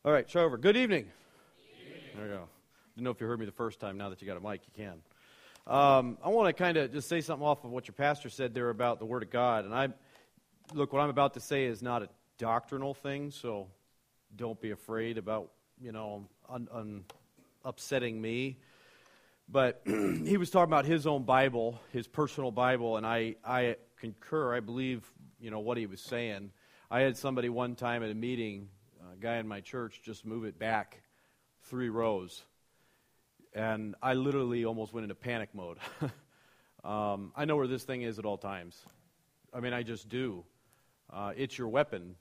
All right, try over. Good evening. There you go. Didn't know if you heard me the first time. Now that you got a mic, you can. I want to kind of just say something off of what your pastor said there about the Word of God. And look, what I'm about to say is not a doctrinal thing, so don't be afraid about, upsetting me. But he was talking about his own Bible, his personal Bible, and I concur. I believe, what he was saying. I had somebody one time at a meeting, a guy in my church, just move it back 3 rows. And I literally almost went into panic mode. I know where this thing is at all times. I mean, I just do. It's your weapon.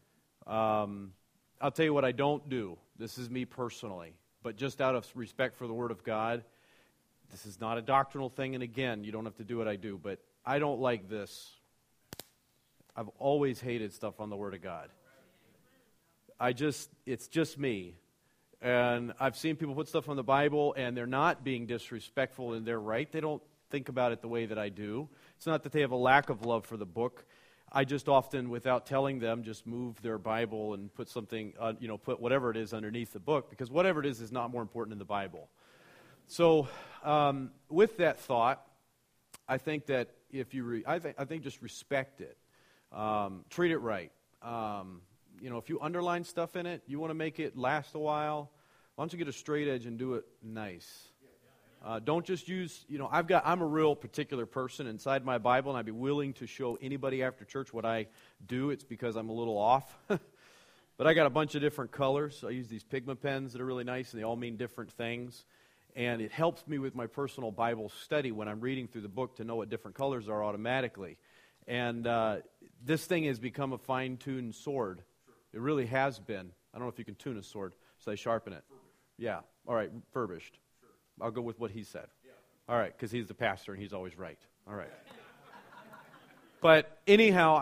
I'll tell you what I don't do. This is me personally. But just out of respect for the Word of God, this is not a doctrinal thing. And again, you don't have to do what I do. But I don't like this. I've always hated stuff on the Word of God. It's just me. And I've seen people put stuff on the Bible, and they're not being disrespectful, and they're right. They don't think about it the way that I do. It's not that they have a lack of love for the book. I just often, without telling them, just move their Bible and put something, put whatever it is underneath the book, because whatever it is not more important than the Bible. So, with that thought, I think that if you, I think just respect it, treat it right. If you underline stuff in it, you want to make it last a while, why don't you get a straight edge and do it nice? Don't just use, I'm a real particular person inside my Bible, and I'd be willing to show anybody after church what I do. It's because I'm a little off. But I got a bunch of different colors. I use these Pigma pens that are really nice, and they all mean different things. And it helps me with my personal Bible study when I'm reading through the book to know what different colors are automatically. And this thing has become a fine-tuned sword. It really has been. I don't know if you can tune a sword, so I sharpen it. Yeah. All right, furbished. Sure. I'll go with what he said. Yeah. All right, because he's the pastor and he's always right. All right. But anyhow,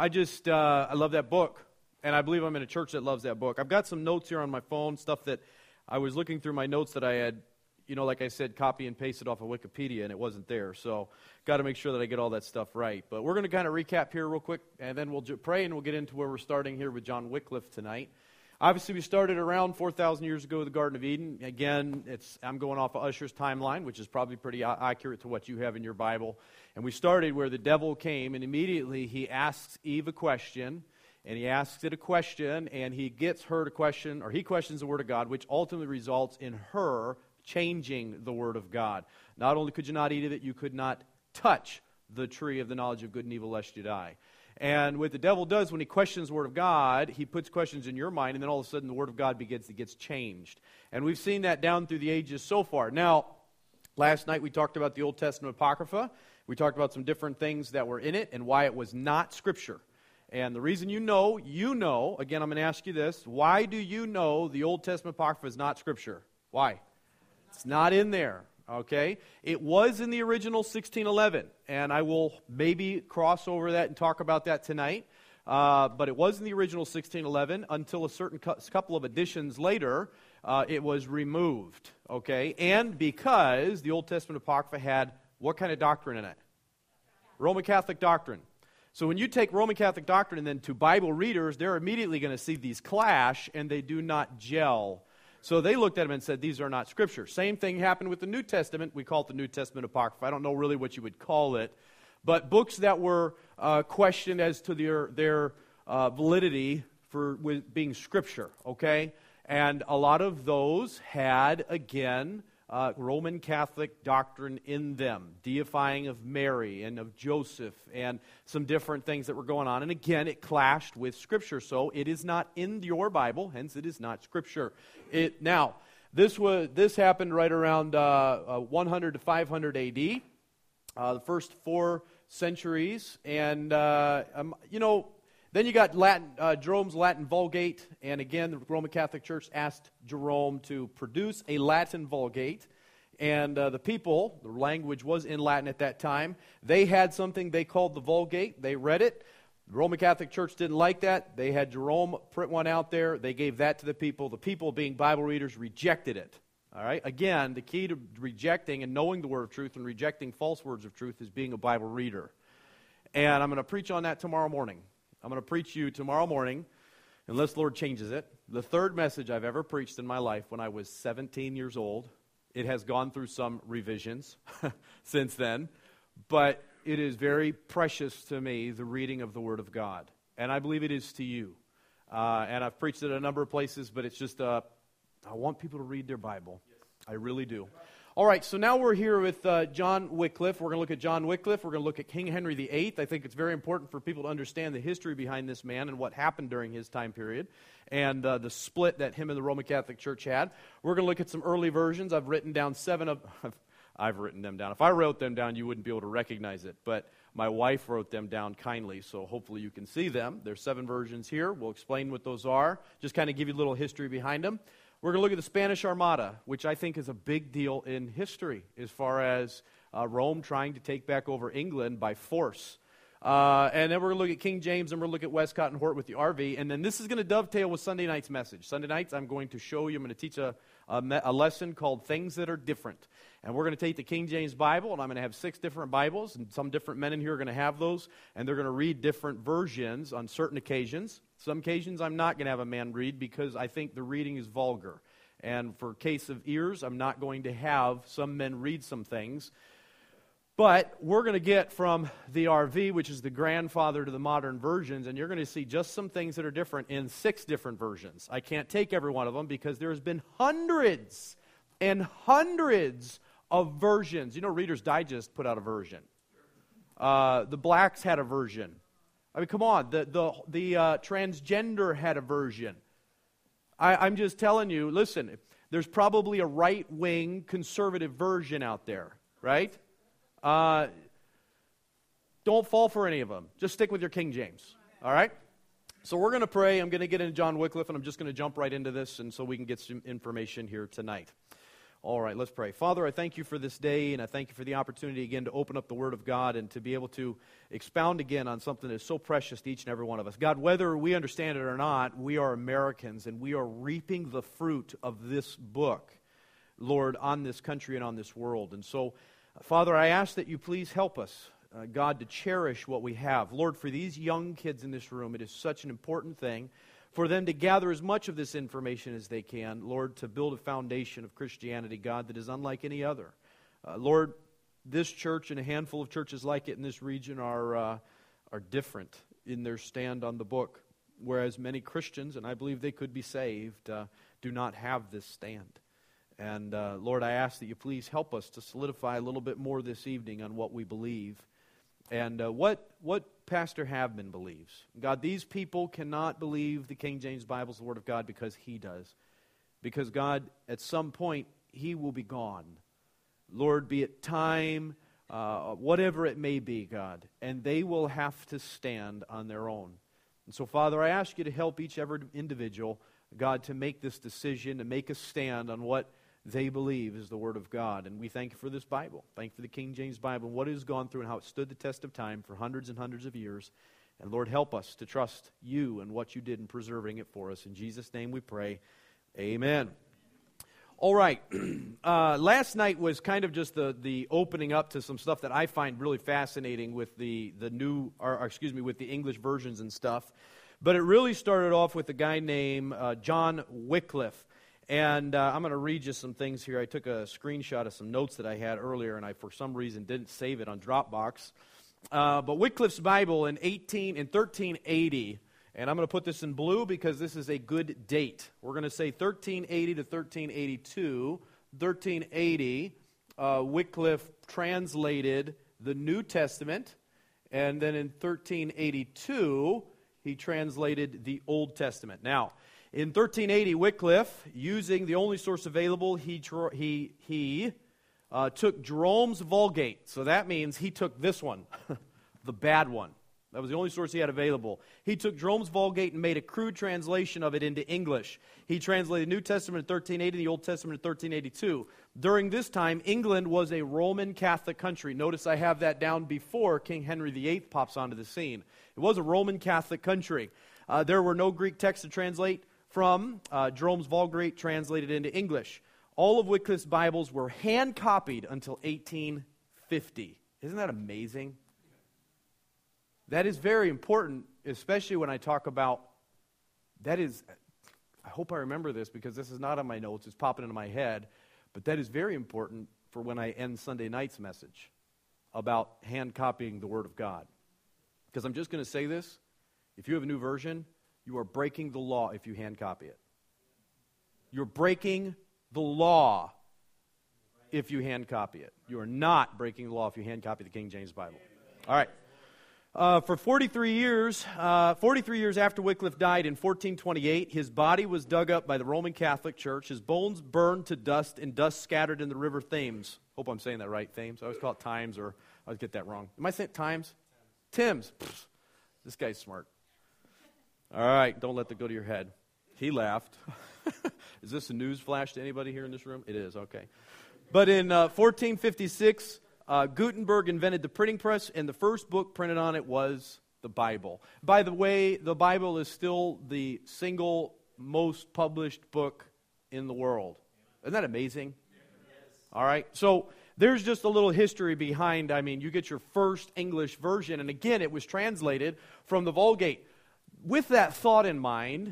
I love that book, and I believe I'm in a church that loves that book. I've got some notes here on my phone, stuff that I was looking through my notes that I had, like I said, copy and pasted off of Wikipedia, and it wasn't there. So got to make sure that I get all that stuff right. But we're going to kind of recap here real quick, and then we'll pray, and we'll get into where we're starting here with John Wycliffe tonight. Obviously, we started around 4,000 years ago with the Garden of Eden. Again, I'm going off of Ussher's timeline, which is probably pretty accurate to what you have in your Bible. And we started where the devil came, and immediately he asks Eve a question, and he asks it a question, and he gets her to question, or he questions the Word of God, which ultimately results in her changing the Word of God. Not only could you not eat of it, you could not touch the tree of the knowledge of good and evil lest you die. And what the devil does when he questions the Word of God, he puts questions in your mind, and then all of a sudden the Word of God gets changed. And we've seen that down through the ages so far. Now, last night we talked about the Old Testament Apocrypha. We talked about some different things that were in it and why it was not Scripture. And the reason you know, again, I'm going to ask you this, why do you know the Old Testament Apocrypha is not Scripture? Why? It's not in there, okay? It was in the original 1611, and I will maybe cross over that and talk about that tonight. But it was in the original 1611 until a certain couple of editions later, it was removed, okay? And because the Old Testament Apocrypha had what kind of doctrine in it? Roman Catholic doctrine. So when you take Roman Catholic doctrine and then to Bible readers, they're immediately going to see these clash, and they do not gel. So they looked at them and said, these are not Scripture. Same thing happened with the New Testament. We call it the New Testament Apocrypha. I don't know really what you would call it. But books that were questioned as to their validity for being Scripture, okay? And a lot of those had, again, Roman Catholic doctrine in them, deifying of Mary and of Joseph and some different things that were going on. And again, it clashed with Scripture, so it is not in your Bible, hence it is not Scripture. Now, this happened right around 100 to 500 A.D., the first 4 centuries, and then you got Jerome's Latin Vulgate, and again, the Roman Catholic Church asked Jerome to produce a Latin Vulgate, and the language was in Latin at that time. They had something they called the Vulgate. They read it. The Roman Catholic Church didn't like that. They had Jerome print one out there. They gave that to the people. The people, being Bible readers, rejected it. All right. Again, the key to rejecting and knowing the word of truth and rejecting false words of truth is being a Bible reader. And I'm going to preach on that tomorrow morning. I'm going to preach you tomorrow morning unless the Lord changes it, the third message I've ever preached in my life when I was 17 years old. It has gone through some revisions since then, but it is very precious to me, the reading of the Word of God. And I believe it is to you. And I've preached it a number of places, but it's just, I want people to read their Bible. I really do. All right, so now we're here with John Wycliffe. We're going to look at John Wycliffe. We're going to look at King Henry VIII. I think it's very important for people to understand the history behind this man and what happened during his time period and the split that him and the Roman Catholic Church had. We're going to look at some early versions. I've written down 7 of I've written them down. If I wrote them down, you wouldn't be able to recognize it, but my wife wrote them down kindly, so hopefully you can see them. There's 7 versions here. We'll explain what those are, just kind of give you a little history behind them. We're going to look at the Spanish Armada, which I think is a big deal in history as far as Rome trying to take back over England by force. And then we're going to look at King James, and we're going to look at Westcott and Hort with the RV. And then this is going to dovetail with Sunday night's message. Sunday nights, I'm going to show you, I'm going to teach a lesson called Things That Are Different. And we're going to take the King James Bible, and I'm going to have 6 different Bibles, and some different men in here are going to have those, and they're going to read different versions on certain occasions. Some occasions I'm not going to have a man read because I think the reading is vulgar. And for case of ears, I'm not going to have some men read some things. But we're going to get from the RV, which is the grandfather to the modern versions, and you're going to see just some things that are different in 6 different versions. I can't take every one of them because there's been hundreds and hundreds of versions. You know, Reader's Digest put out a version. The Blacks had a version. I mean, come on, the transgender had a version. I'm just telling you, listen, there's probably a right-wing conservative version out there, right? Don't fall for any of them. Just stick with your King James, all right? So we're going to pray. I'm going to get into John Wycliffe, and I'm just going to jump right into this, and so we can get some information here tonight. All right, let's pray. Father, I thank you for this day, and I thank you for the opportunity again to open up the Word of God and to be able to expound again on something that is so precious to each and every one of us. God, whether we understand it or not, we are Americans, and we are reaping the fruit of this book, Lord, on this country and on this world. And so, Father, I ask that you please help us, God, to cherish what we have. Lord, for these young kids in this room, it is such an important thing for them to gather as much of this information as they can, Lord, to build a foundation of Christianity, God, that is unlike any other. Lord, this church and a handful of churches like it in this region are different in their stand on the book, whereas many Christians, and I believe they could be saved, do not have this stand. And Lord, I ask that you please help us to solidify a little bit more this evening on what we believe and what Pastor Havman believes. God, these people cannot believe the King James Bible is the Word of God because he does. Because God, at some point, he will be gone. Lord, be it time, whatever it may be, God, and they will have to stand on their own. And so, Father, I ask you to help each every individual, God, to make this decision, to make a stand on what they believe is the Word of God. And we thank you for this Bible. Thank you for the King James Bible and what it has gone through and how it stood the test of time for hundreds and hundreds of years. And Lord, help us to trust you and what you did in preserving it for us. In Jesus' name we pray. Amen. All right. Last night was kind of just the opening up to some stuff that I find really fascinating with with the English versions and stuff. But it really started off with a guy named John Wycliffe. And I'm going to read you some things here. I took a screenshot of some notes that I had earlier, and I, for some reason, didn't save it on Dropbox. But Wycliffe's Bible in 1380, and I'm going to put this in blue because this is a good date. We're going to say 1380 to 1382. 1380, Wycliffe translated the New Testament, and then in 1382, he translated the Old Testament. Now, in 1380, Wycliffe, using the only source available, he took Jerome's Vulgate. So that means he took this one, the bad one. That was the only source he had available. He took Jerome's Vulgate and made a crude translation of it into English. He translated the New Testament in 1380, the Old Testament in 1382. During this time, England was a Roman Catholic country. Notice I have that down before King Henry VIII pops onto the scene. It was a Roman Catholic country. There were no Greek texts to translate from. Jerome's Vulgate translated into English. All of Wycliffe's Bibles were hand-copied until 1850. Isn't that amazing? That is very important, especially when I talk about that is, I hope I remember this because this is not on my notes, it's popping into my head, but that is very important for when I end Sunday night's message about hand copying the Word of God. Because I'm just going to say this, if you have a new version, you are breaking the law if you hand copy it. You're breaking the law if you hand copy it. You are not breaking the law if you hand copy the King James Bible. All right. For 43 years after Wycliffe died in 1428, his body was dug up by the Roman Catholic Church, his bones burned to dust, and dust scattered in the river Thames. Hope I'm saying that right, Thames. I always call it Times, or I always get that wrong. Am I saying Times? Thames. This guy's smart. All right, don't let that go to your head. He laughed. Is this a news flash to anybody here in this room? It is, okay. But in 1456... Gutenberg invented the printing press, and the first book printed on it was the Bible. By the way, the Bible is still the single most published book in the world. Isn't that amazing? All right, so there's just a little history behind, you get your first English version, and again, it was translated from the Vulgate. With that thought in mind,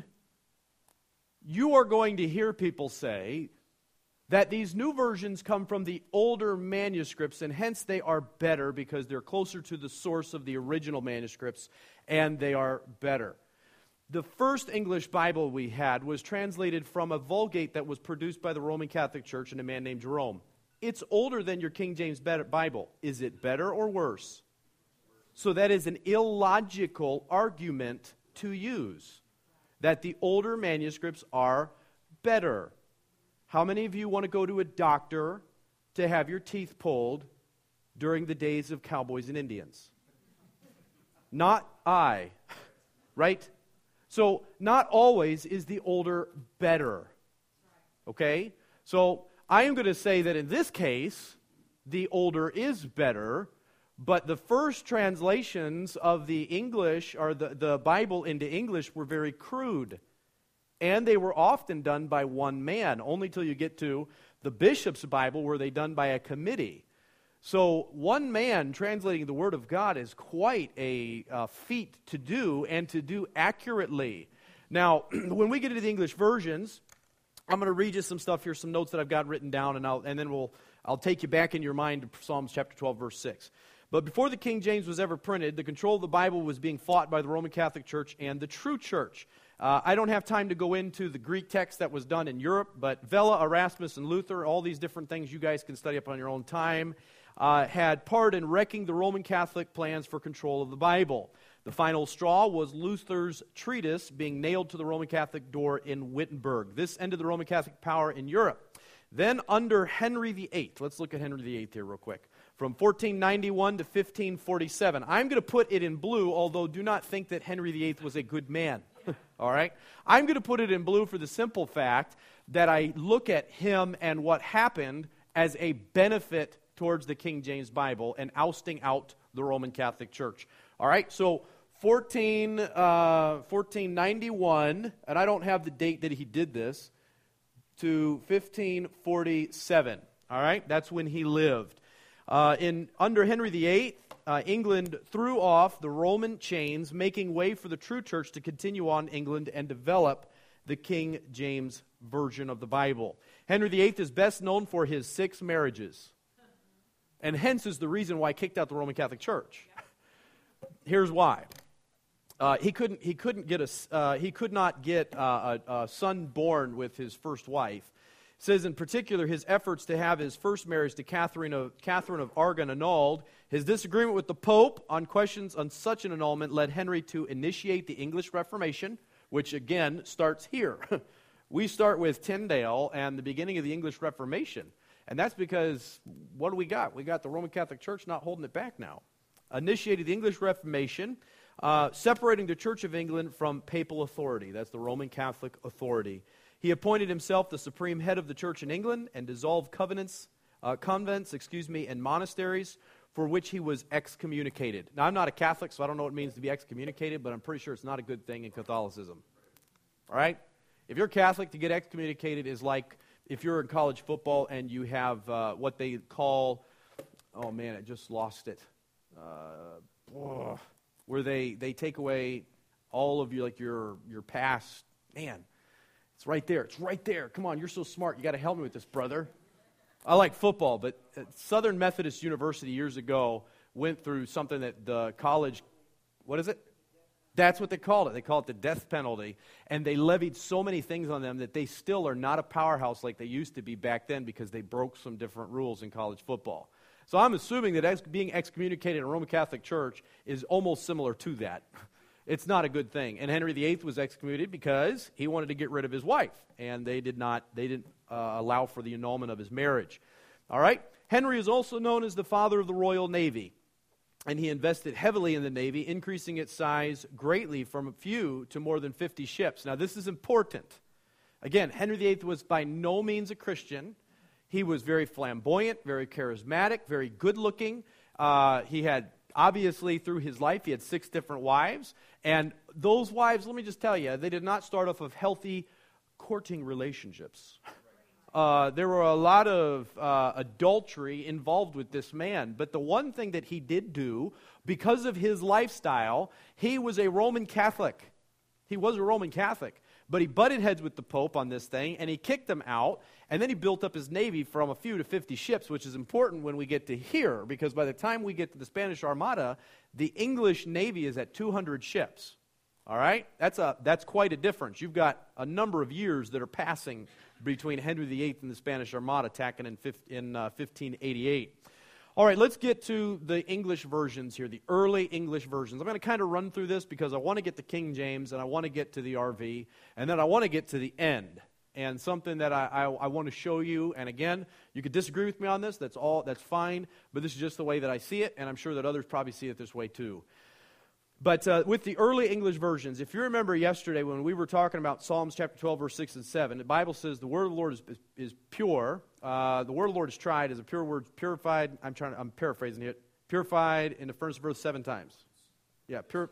you are going to hear people say that these new versions come from the older manuscripts, and hence they are better because they're closer to the source of the original manuscripts, and they are better. The first English Bible we had was translated from a Vulgate that was produced by the Roman Catholic Church and a man named Jerome. It's older than your King James Bible. Is it better or worse? So that is an illogical argument to use, that the older manuscripts are better. How many of you want to go to a doctor to have your teeth pulled during the days of cowboys and Indians? Not I, right? So not always is the older better, okay? So I am going to say that in this case, the older is better, but the first translations of the English, or the Bible into English, were very crude. And they were often done by one man, only till you get to the bishop's Bible where they're done by a committee. So one man translating the Word of God is quite a feat to do, and to do accurately. Now, when we get into the English versions, I'm going to read you some stuff here, some notes that I've got written down, and then I'll take you back in your mind to Psalms chapter 12, verse 6. But before the King James was ever printed, the control of the Bible was being fought by the Roman Catholic Church and the true church. I don't have time to go into the Greek text that was done in Europe, but Vela, Erasmus, and Luther, all these different things you guys can study up on your own time, had part in wrecking the Roman Catholic plans for control of the Bible. The final straw was Luther's treatise being nailed to the Roman Catholic door in Wittenberg. This ended the Roman Catholic power in Europe. Then under Henry VIII, let's look at Henry VIII here real quick, from 1491 to 1547. I'm going to put it in blue, although do not think that Henry VIII was a good man. All right? I'm going to put it in blue for the simple fact that I look at him and what happened as a benefit towards the King James Bible and ousting out the Roman Catholic Church. All right? So 1491, and I don't have the date that he did this, to 1547. All right? That's when he lived. Under Henry VIII, England threw off the Roman chains, making way for the true church to continue on in England and develop the King James Version of the Bible. Henry VIII is best known for his 6 marriages, and hence is the reason why he kicked out the Roman Catholic Church. Here's why. He could not get a son born with his first wife. It says in particular his efforts to have his first marriage to Catherine of Aragon annulled. His disagreement with the Pope on questions on such an annulment led Henry to initiate the English Reformation, which again starts here. We start with Tyndale and the beginning of the English Reformation. And that's because, what do we got? We got the Roman Catholic Church not holding it back now. Initiated the English Reformation, separating the Church of England from papal authority. That's the Roman Catholic authority. He appointed himself the supreme head of the church in England and dissolved convents, and monasteries for which he was excommunicated. Now, I'm not a Catholic, so I don't know what it means to be excommunicated, but I'm pretty sure it's not a good thing in Catholicism. All right? If you're Catholic, to get excommunicated is like if you're in college football and you have what they call, oh man, I just lost it, where they take away all of your past Man, it's right there. It's right there. Come on, you're so smart. You got to help me with this, brother. I like football, but Southern Methodist University years ago went through something that the college, what is it? That's what they called it. They call it the death penalty. And they levied so many things on them that they still are not a powerhouse like they used to be back then because they broke some different rules in college football. So I'm assuming that being excommunicated in a Roman Catholic Church is almost similar to that. It's not a good thing. And Henry VIII was excommunicated because he wanted to get rid of his wife. And they didn't allow for the annulment of his marriage. All right? Henry is also known as the father of the Royal Navy. And he invested heavily in the Navy, increasing its size greatly from a few to more than 50 ships. Now, this is important. Again, Henry VIII was by no means a Christian. He was very flamboyant, very charismatic, very good-looking. He had, obviously, through his life, he had 6 different wives. And those wives, let me just tell you, they did not start off of healthy courting relationships. There were a lot of adultery involved with this man. But the one thing that he did do, because of his lifestyle, he was a Roman Catholic. He was a Roman Catholic. But he butted heads with the Pope on this thing, and he kicked him out. And then he built up his navy from a few to 50 ships, which is important when we get to here, because by the time we get to the Spanish Armada, the English Navy is at 200 ships. All right? That's quite a difference. You've got a number of years that are passing between Henry VIII and the Spanish Armada attacking in 1588. All right, let's get to the English versions here, the early English versions. I'm going to kind of run through this because I want to get to King James, and I want to get to the RV, and then I want to get to the end. And something that I want to show you, and again, you could disagree with me on this, that's fine, but this is just the way that I see it, and I'm sure that others probably see it this way too. But with the early English versions, if you remember yesterday when we were talking about Psalms chapter 12, verse 6 and 7, the Bible says the word of the Lord is pure. The word of the Lord is tried as a pure word, purified. I'm paraphrasing it. Purified in the furnace of earth 7 times. Yeah, pure.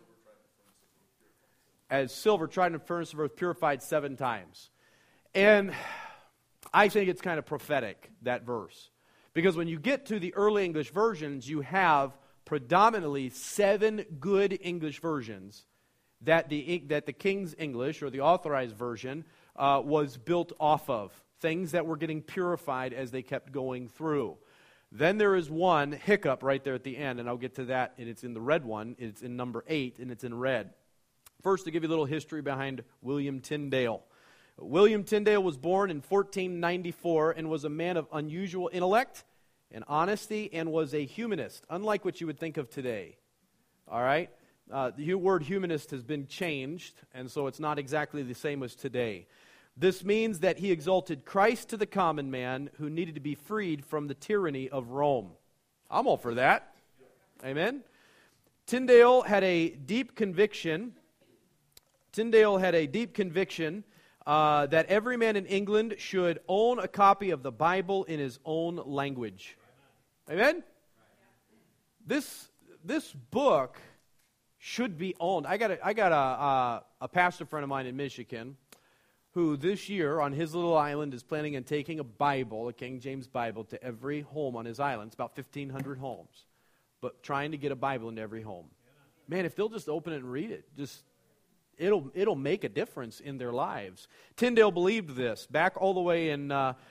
As silver tried in the furnace of earth, purified 7 times. And I think it's kind of prophetic, that verse. Because when you get to the early English versions, you have predominantly 7 good English versions that the King's English, or the authorized version, was built off of. Things that were getting purified as they kept going through. Then there is one hiccup right there at the end, and I'll get to that, and it's in the red one. It's in number 8, and it's in red. First, to give you a little history behind William Tyndale. William Tyndale was born in 1494 and was a man of unusual intellect and honesty, and was a humanist, unlike what you would think of today. All right? The word humanist has been changed, and so it's not exactly the same as today. This means that he exalted Christ to the common man who needed to be freed from the tyranny of Rome. I'm all for that. Amen? Tyndale had a deep conviction. That every man in England should own a copy of the Bible in his own language. Amen? This book should be owned. I got a pastor friend of mine in Michigan who this year on his little island is planning on taking a Bible, a King James Bible, to every home on his island. It's about 1,500 homes. But trying to get a Bible into every home. Man, if they'll just open it and read it, It'll make a difference in their lives. Tyndale believed this back all the way in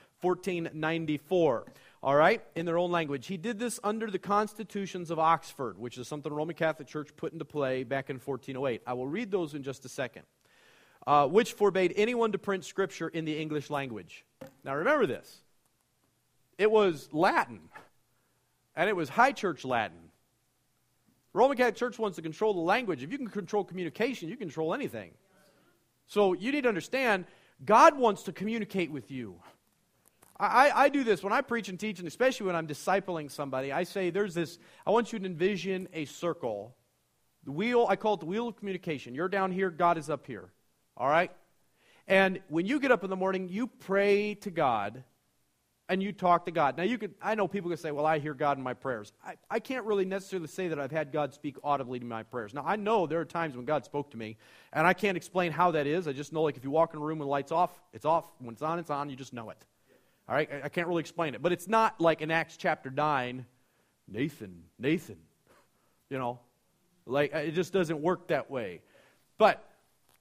1494, all right, in their own language. He did this under the Constitutions of Oxford, which is something the Roman Catholic Church put into play back in 1408. I will read those in just a second. Which forbade anyone to print Scripture in the English language. Now remember this. It was Latin, and it was High Church Latin. The Roman Catholic Church wants to control the language. If you can control communication, you can control anything. So you need to understand, God wants to communicate with you. I do this when I preach and teach, and especially when I'm discipling somebody. I say, I want you to envision a circle. The wheel, I call it the wheel of communication. You're down here, God is up here. All right? And when you get up in the morning, you pray to God, and you talk to God. Now, I know people can say, well, I hear God in my prayers. I can't really necessarily say that I've had God speak audibly to my prayers. Now, I know there are times when God spoke to me, and I can't explain how that is. I just know, like, if you walk in a room and the light's off, it's off. When it's on, you just know it. All right? I can't really explain it. But it's not like in Acts chapter 9, Nathan, you know. Like, it just doesn't work that way. But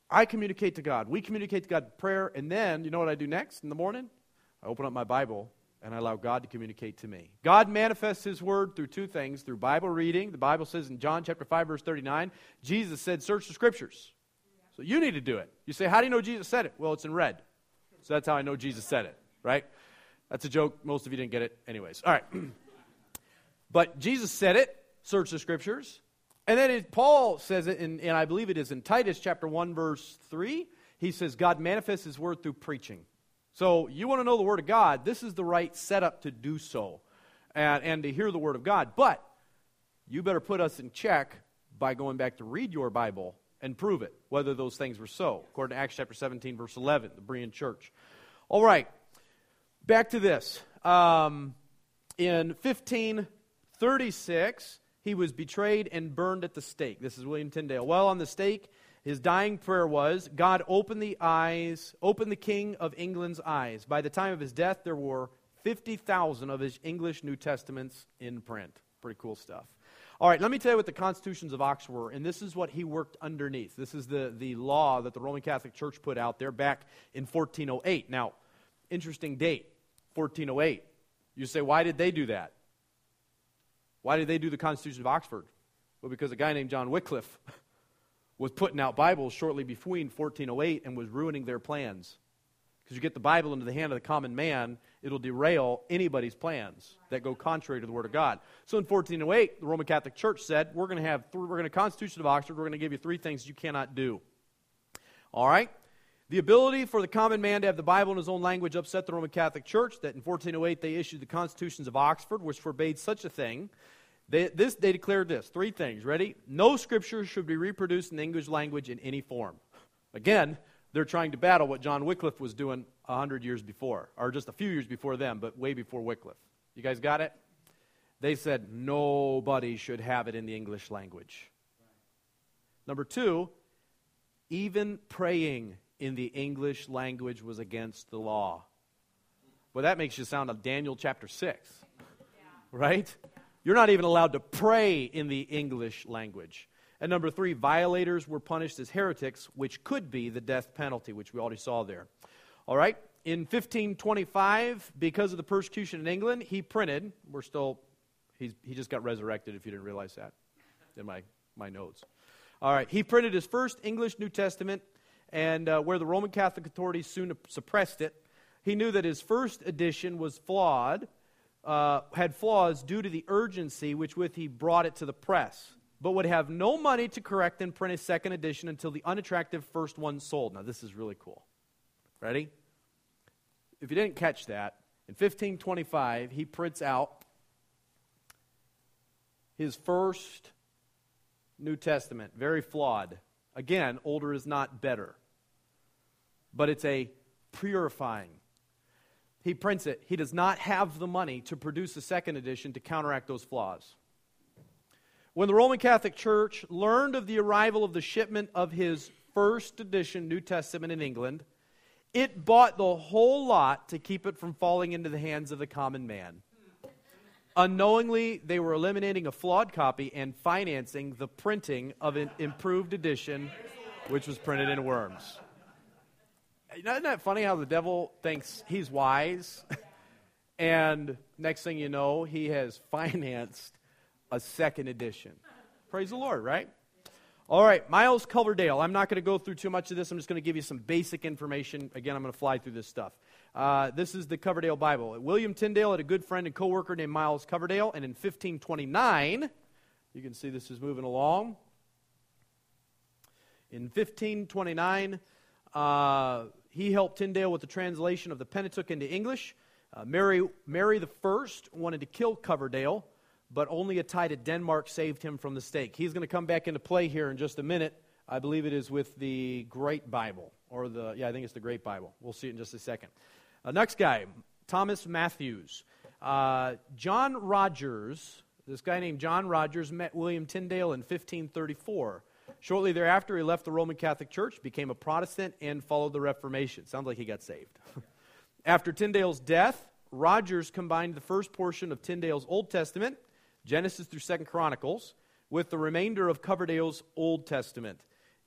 I communicate to God. We communicate to God in prayer, and then, you know what I do next in the morning? I open up my Bible, and I allow God to communicate to me. God manifests His Word through two things, through Bible reading. The Bible says in John chapter 5, verse 39, Jesus said, search the Scriptures. So you need to do it. You say, how do you know Jesus said it? Well, it's in red. So that's how I know Jesus said it, right? That's a joke. Most of you didn't get it anyways. All right. But Jesus said it, search the Scriptures. And then Paul says it, and I believe it is in Titus chapter 1, verse 3. He says, God manifests His Word through preaching. So you want to know the Word of God, this is the right setup to do so and to hear the Word of God. But you better put us in check by going back to read your Bible and prove it, whether those things were so, according to Acts chapter 17, verse 11, the Berean church. All right, back to this. In 1536, he was betrayed and burned at the stake. This is William Tyndale. Well, on the stake, his dying prayer was, God, open the King of England's eyes. By the time of his death, there were 50,000 of his English New Testaments in print. Pretty cool stuff. All right, let me tell you what the Constitutions of Oxford were, and this is what he worked underneath. This is the law that the Roman Catholic Church put out there back in 1408. Now, interesting date, 1408. You say, why did they do that? Why did they do the Constitution of Oxford? Well, because a guy named John Wycliffe was putting out Bibles shortly between 1408 and was ruining their plans. Because you get the Bible into the hand of the common man, it'll derail anybody's plans that go contrary to the Word of God. So in 1408, the Roman Catholic Church said, we're going to Constitution of Oxford, we're going to give you three things you cannot do. All right? The ability for the common man to have the Bible in his own language upset the Roman Catholic Church, that in 1408 they issued the Constitutions of Oxford, which forbade such a thing. They declared this, three things, ready? No scripture should be reproduced in the English language in any form. Again, they're trying to battle what John Wycliffe was doing 100 years before, or just a few years before them, but way before Wycliffe. You guys got it? They said nobody should have it in the English language. Number two, even praying in the English language was against the law. Well, that makes you sound like Daniel chapter 6, right? You're not even allowed to pray in the English language. And number three, violators were punished as heretics, which could be the death penalty, which we already saw there. All right, in 1525, because of the persecution in England, he printed, he just got resurrected if you didn't realize that in my notes. All right, he printed his first English New Testament, and where the Roman Catholic authorities soon suppressed it, he knew that his first edition was flawed, had flaws due to the urgency with which he brought it to the press, but would have no money to correct and print a second edition until the unattractive first one sold. Now, this is really cool. Ready? If you didn't catch that, in 1525, he prints out his first New Testament, very flawed. Again, older is not better, but it's a purifying. He prints it. He does not have the money to produce a second edition to counteract those flaws. When the Roman Catholic Church learned of the arrival of the shipment of his first edition New Testament in England, it bought the whole lot to keep it from falling into the hands of the common man. Unknowingly, they were eliminating a flawed copy and financing the printing of an improved edition, which was printed in Worms. Isn't that funny how the devil thinks he's wise? And next thing you know, he has financed a second edition. Praise the Lord, right? All right, Miles Coverdale. I'm not going to go through too much of this. I'm just going to give you some basic information. Again, I'm going to fly through this stuff. This is the Coverdale Bible. William Tyndale had a good friend and co-worker named Miles Coverdale, and in 1529, you can see this is moving along. In 1529, he helped Tyndale with the translation of the Pentateuch into English. Mary I wanted to kill Coverdale, but only a tie to Denmark saved him from the stake. He's going to come back into play here in just a minute. I believe it is with the Great Bible, I think it's the Great Bible. We'll see it in just a second. Next guy, Thomas Matthews. John Rogers, this guy named John Rogers met William Tyndale in 1534. Shortly thereafter, he left the Roman Catholic Church, became a Protestant, and followed the Reformation. Sounds like he got saved. After Tyndale's death, Rogers combined the first portion of Tyndale's Old Testament, Genesis through 2 Chronicles, with the remainder of Coverdale's Old Testament.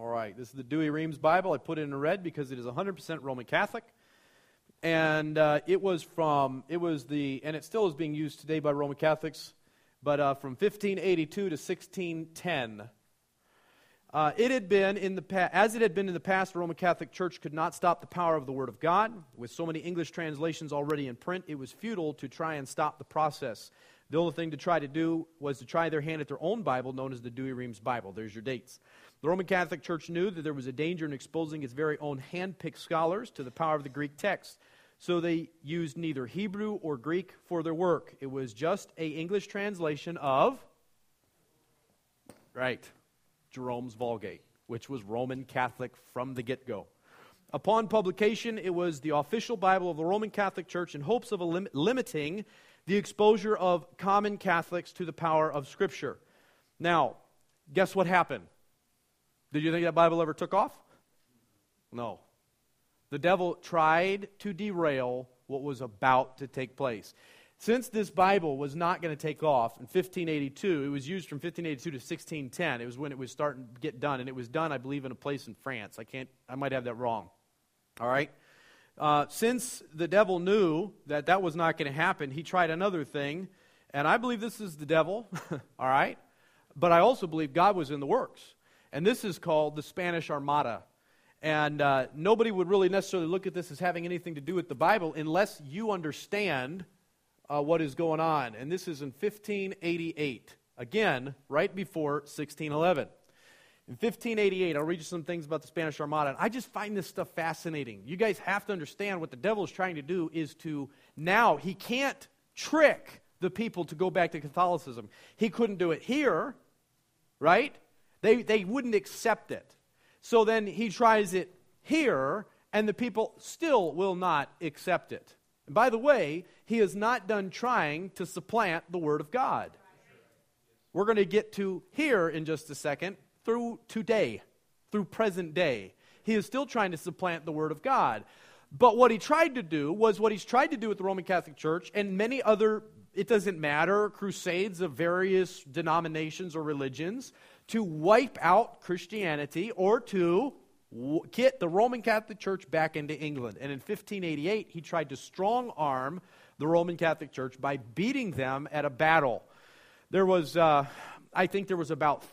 All right, this is the Douay-Rheims Bible. I put it in red because it is 100% Roman Catholic. And and it still is being used today by Roman Catholics, but from 1582 to 1610. It had been in the as it had been in the past, the Roman Catholic Church could not stop the power of the Word of God. With so many English translations already in print, it was futile to try and stop the process. The only thing to try to do was to try their hand at their own Bible, known as the Douay-Rheims Bible. There's your dates. The Roman Catholic Church knew that there was a danger in exposing its very own hand-picked scholars to the power of the Greek text. So they used neither Hebrew or Greek for their work. It was just an English translation of, Jerome's Vulgate, which was Roman Catholic from the get-go. Upon publication, it was the official Bible of the Roman Catholic Church in hopes of limiting the exposure of common Catholics to the power of Scripture. Now, guess what happened? Did you think that Bible ever took off? No. The devil tried to derail what was about to take place. Since this Bible was not going to take off in 1582, it was used from 1582 to 1610. It was when it was starting to get done, and it was done, I believe, in a place in France. I might have that wrong. All right? Since the devil knew that that was not going to happen, he tried another thing, and I believe this is the devil, all right? But I also believe God was in the works, and this is called the Spanish Armada. And nobody would really necessarily look at this as having anything to do with the Bible unless you understand what is going on. And this is in 1588, again, right before 1611. In 1588, I'll read you some things about the Spanish Armada. And I just find this stuff fascinating. You guys have to understand what the devil is trying to do is he can't trick the people to go back to Catholicism. He couldn't do it here, right? They wouldn't accept it. So then he tries it here, and the people still will not accept it. And by the way, he is not done trying to supplant the Word of God. We're going to get to here in just a second, through today, through present day. He is still trying to supplant the Word of God. But what he tried to do was what he's tried to do with the Roman Catholic Church and many other, it doesn't matter, crusades of various denominations or religions, to wipe out Christianity or to get the Roman Catholic Church back into England. And in 1588, he tried to strong-arm the Roman Catholic Church by beating them at a battle. There was, I think there was about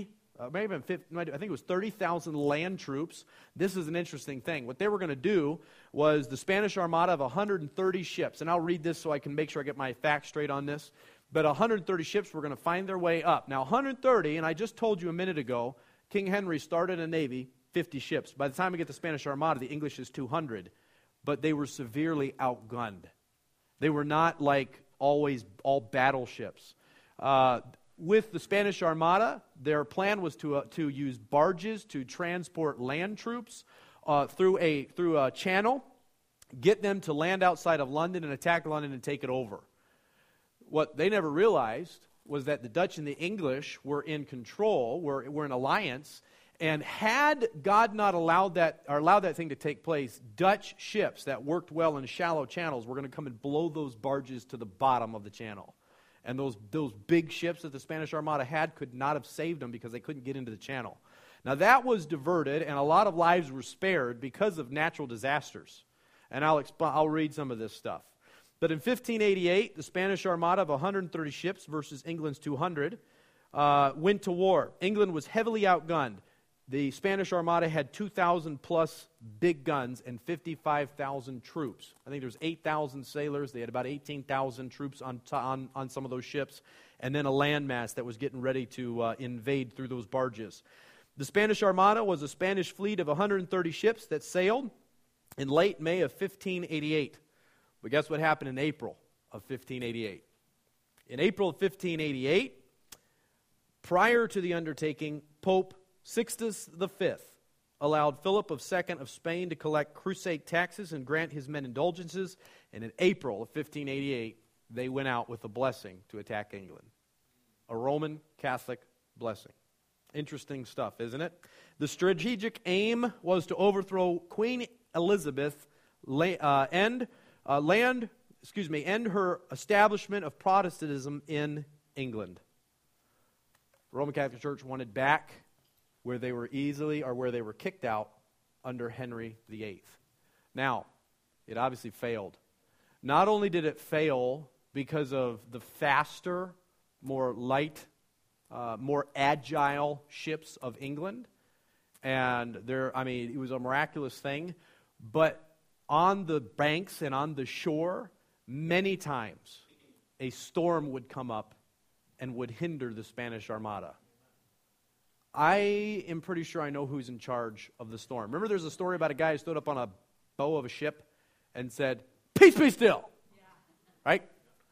30,000 land troops. This is an interesting thing. What they were going to do was the Spanish Armada of 130 ships. And I'll read this so I can make sure I get my facts straight on this. But 130 ships were going to find their way up. Now, 130, and I just told you a minute ago, King Henry started a navy, 50 ships. By the time we get the Spanish Armada, the English is 200. But they were severely outgunned. They were not like always all battleships. With the Spanish Armada, their plan was to use barges to transport land troops through a channel, get them to land outside of London and attack London and take it over. What they never realized was that the Dutch and the English were in control, were in alliance, and had God not allowed that thing to take place, Dutch ships that worked well in shallow channels were going to come and blow those barges to the bottom of the channel. And those big ships that the Spanish Armada had could not have saved them because they couldn't get into the channel. Now that was diverted, and a lot of lives were spared because of natural disasters. And I'll read some of this stuff. But in 1588, the Spanish Armada of 130 ships versus England's 200 went to war. England was heavily outgunned. The Spanish Armada had 2,000 plus big guns and 55,000 troops. I think there was 8,000 sailors. They had about 18,000 troops on some of those ships, and then a landmass that was getting ready to invade through those barges. The Spanish Armada was a Spanish fleet of 130 ships that sailed in late May of 1588. But guess what happened in April of 1588? In April of 1588, prior to the undertaking, Pope Sixtus V allowed Philip II of Spain to collect crusade taxes and grant his men indulgences, and in April of 1588, they went out with a blessing to attack England. A Roman Catholic blessing. Interesting stuff, isn't it? The strategic aim was to overthrow Queen Elizabeth, end her establishment of Protestantism in England. The Roman Catholic Church wanted back where they were kicked out under Henry VIII. Now, it obviously failed. Not only did it fail because of the faster, more light, more agile ships of England, and it was a miraculous thing, but on the banks and on the shore, many times a storm would come up and would hinder the Spanish Armada. I am pretty sure I know who's in charge of the storm. Remember there's a story about a guy who stood up on a bow of a ship and said, "Peace be still." Yeah. Right?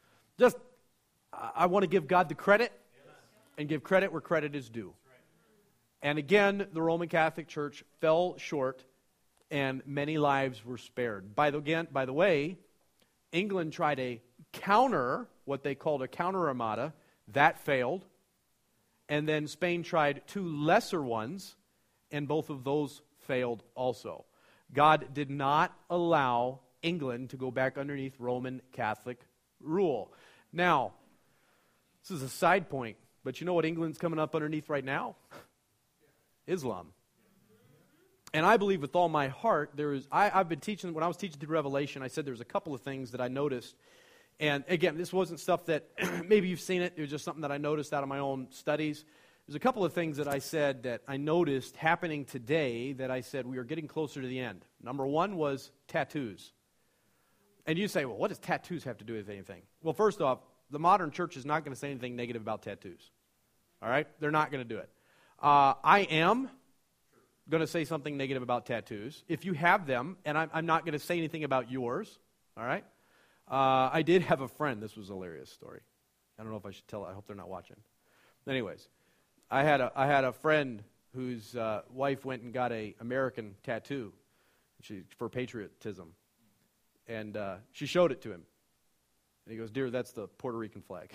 I want to give God the credit and give credit where credit is due. And again, the Roman Catholic Church fell short and many lives were spared. By the way, England tried what they called a counter armada. That failed. And then Spain tried two lesser ones, and both of those failed also. God did not allow England to go back underneath Roman Catholic rule. Now, this is a side point, but you know what England's coming up underneath right now? Islam. And I believe with all my heart, I've been teaching, when I was teaching through Revelation, I said there's a couple of things that I noticed. And again, this wasn't stuff that, maybe you've seen it, it was just something that I noticed out of my own studies. There's a couple of things that I said that I noticed happening today that I said we are getting closer to the end. Number one was tattoos. And you say, well, what does tattoos have to do with anything? Well, first off, the modern church is not going to say anything negative about tattoos. All right? They're not going to do it. I am going to say something negative about tattoos. If you have them, and I'm not going to say anything about yours, all right? I did have a friend. This was a hilarious story. I don't know if I should tell it. I hope they're not watching. Anyways, I had a friend whose wife went and got an American tattoo for patriotism. And she showed it to him. And he goes, "Dear, that's the Puerto Rican flag."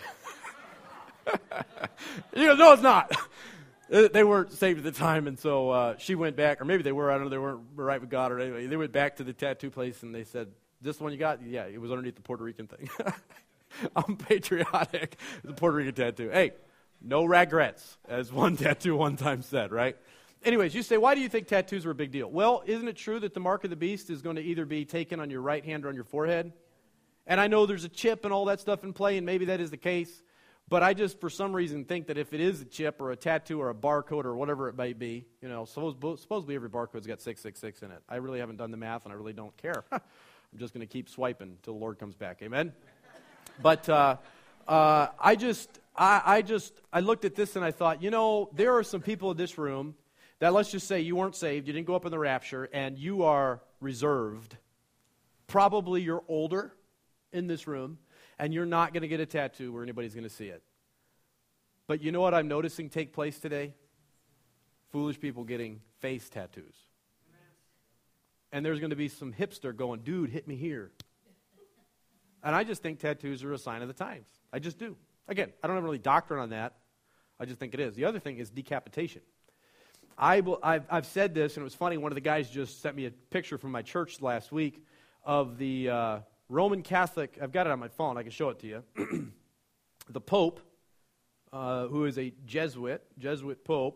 He goes, "No, it's not." They weren't saved at the time, and so she went back, or maybe they were, I don't know, they weren't right with God, or anyway. They went back to the tattoo place, and they said, "This one you got?" "Yeah, it was underneath the Puerto Rican thing." I'm patriotic. It's a Puerto Rican tattoo. Hey, no regrets, as one tattoo one time said, right? Anyways, you say, why do you think tattoos are a big deal? Well, isn't it true that the mark of the beast is going to either be taken on your right hand or on your forehead? And I know there's a chip and all that stuff in play, and maybe that is the case. But I just, for some reason, think that if it is a chip or a tattoo or a barcode or whatever it might be, supposedly every barcode's got 666 in it. I really haven't done the math, and I really don't care. I'm just going to keep swiping until the Lord comes back. Amen? But I looked at this and I thought, there are some people in this room that, let's just say you weren't saved, you didn't go up in the rapture, and you are reserved. Probably you're older in this room, and you're not going to get a tattoo where anybody's going to see it. But you know what I'm noticing take place today? Foolish people getting face tattoos. And there's going to be some hipster going, "Dude, hit me here." And I just think tattoos are a sign of the times. I just do. Again, I don't have really doctrine on that. I just think it is. The other thing is decapitation. I've said this, and it was funny. One of the guys just sent me a picture from my church last week of the Roman Catholic. I've got it on my phone. I can show it to you. The Pope, who is a Jesuit Pope,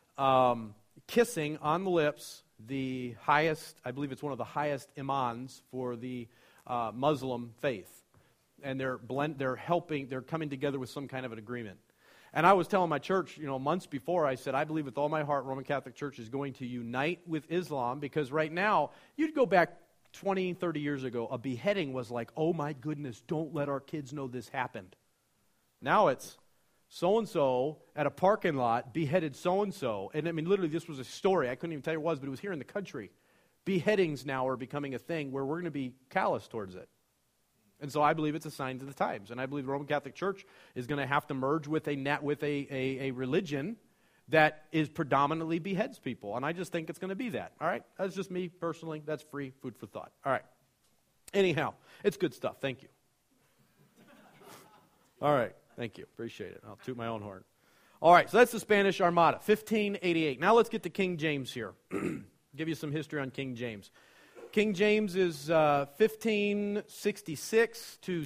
kissing on the lips the highest, I believe it's one of the highest imams for the Muslim faith. And they're coming together with some kind of an agreement. And I was telling my church, months before, I said, I believe with all my heart Roman Catholic Church is going to unite with Islam, because right now, you'd go back 20, 30 years ago, a beheading was like, oh my goodness, don't let our kids know this happened. Now it's so-and-so at a parking lot beheaded so-and-so. And I mean, literally, this was a story. I couldn't even tell you what it was, but it was here in the country. Beheadings now are becoming a thing where we're going to be callous towards it. And so I believe it's a sign of the times. And I believe the Roman Catholic Church is going to have to merge with a religion that is predominantly beheads people. And I just think it's going to be that. All right? That's just me personally. That's free food for thought. All right. Anyhow, it's good stuff. Thank you. All right. Thank you. Appreciate it. I'll toot my own horn. All right. So that's the Spanish Armada, 1588. Now let's get to King James here. Give you some history on King James. King James is 1566 to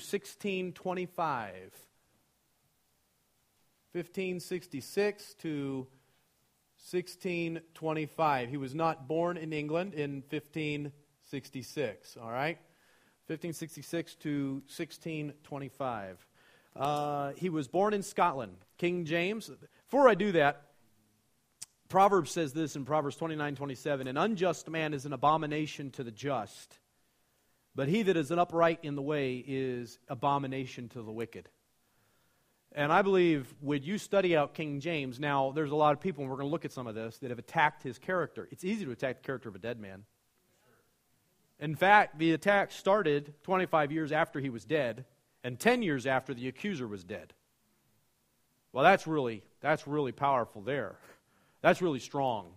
1625. 1566 to 1625. He was not born in England in 1566, all right? 1566 to 1625. He was born in Scotland. King James. Before I do that, Proverbs says this in Proverbs 29:27, an unjust man is an abomination to the just, but he that is upright in the way is abomination to the wicked. And I believe when you study out King James, now there's a lot of people, and we're going to look at some of this, that have attacked his character. It's easy to attack the character of a dead man. In fact, the attack started 25 years after he was dead, and 10 years after the accuser was dead. Well, that's really powerful there. That's really strong.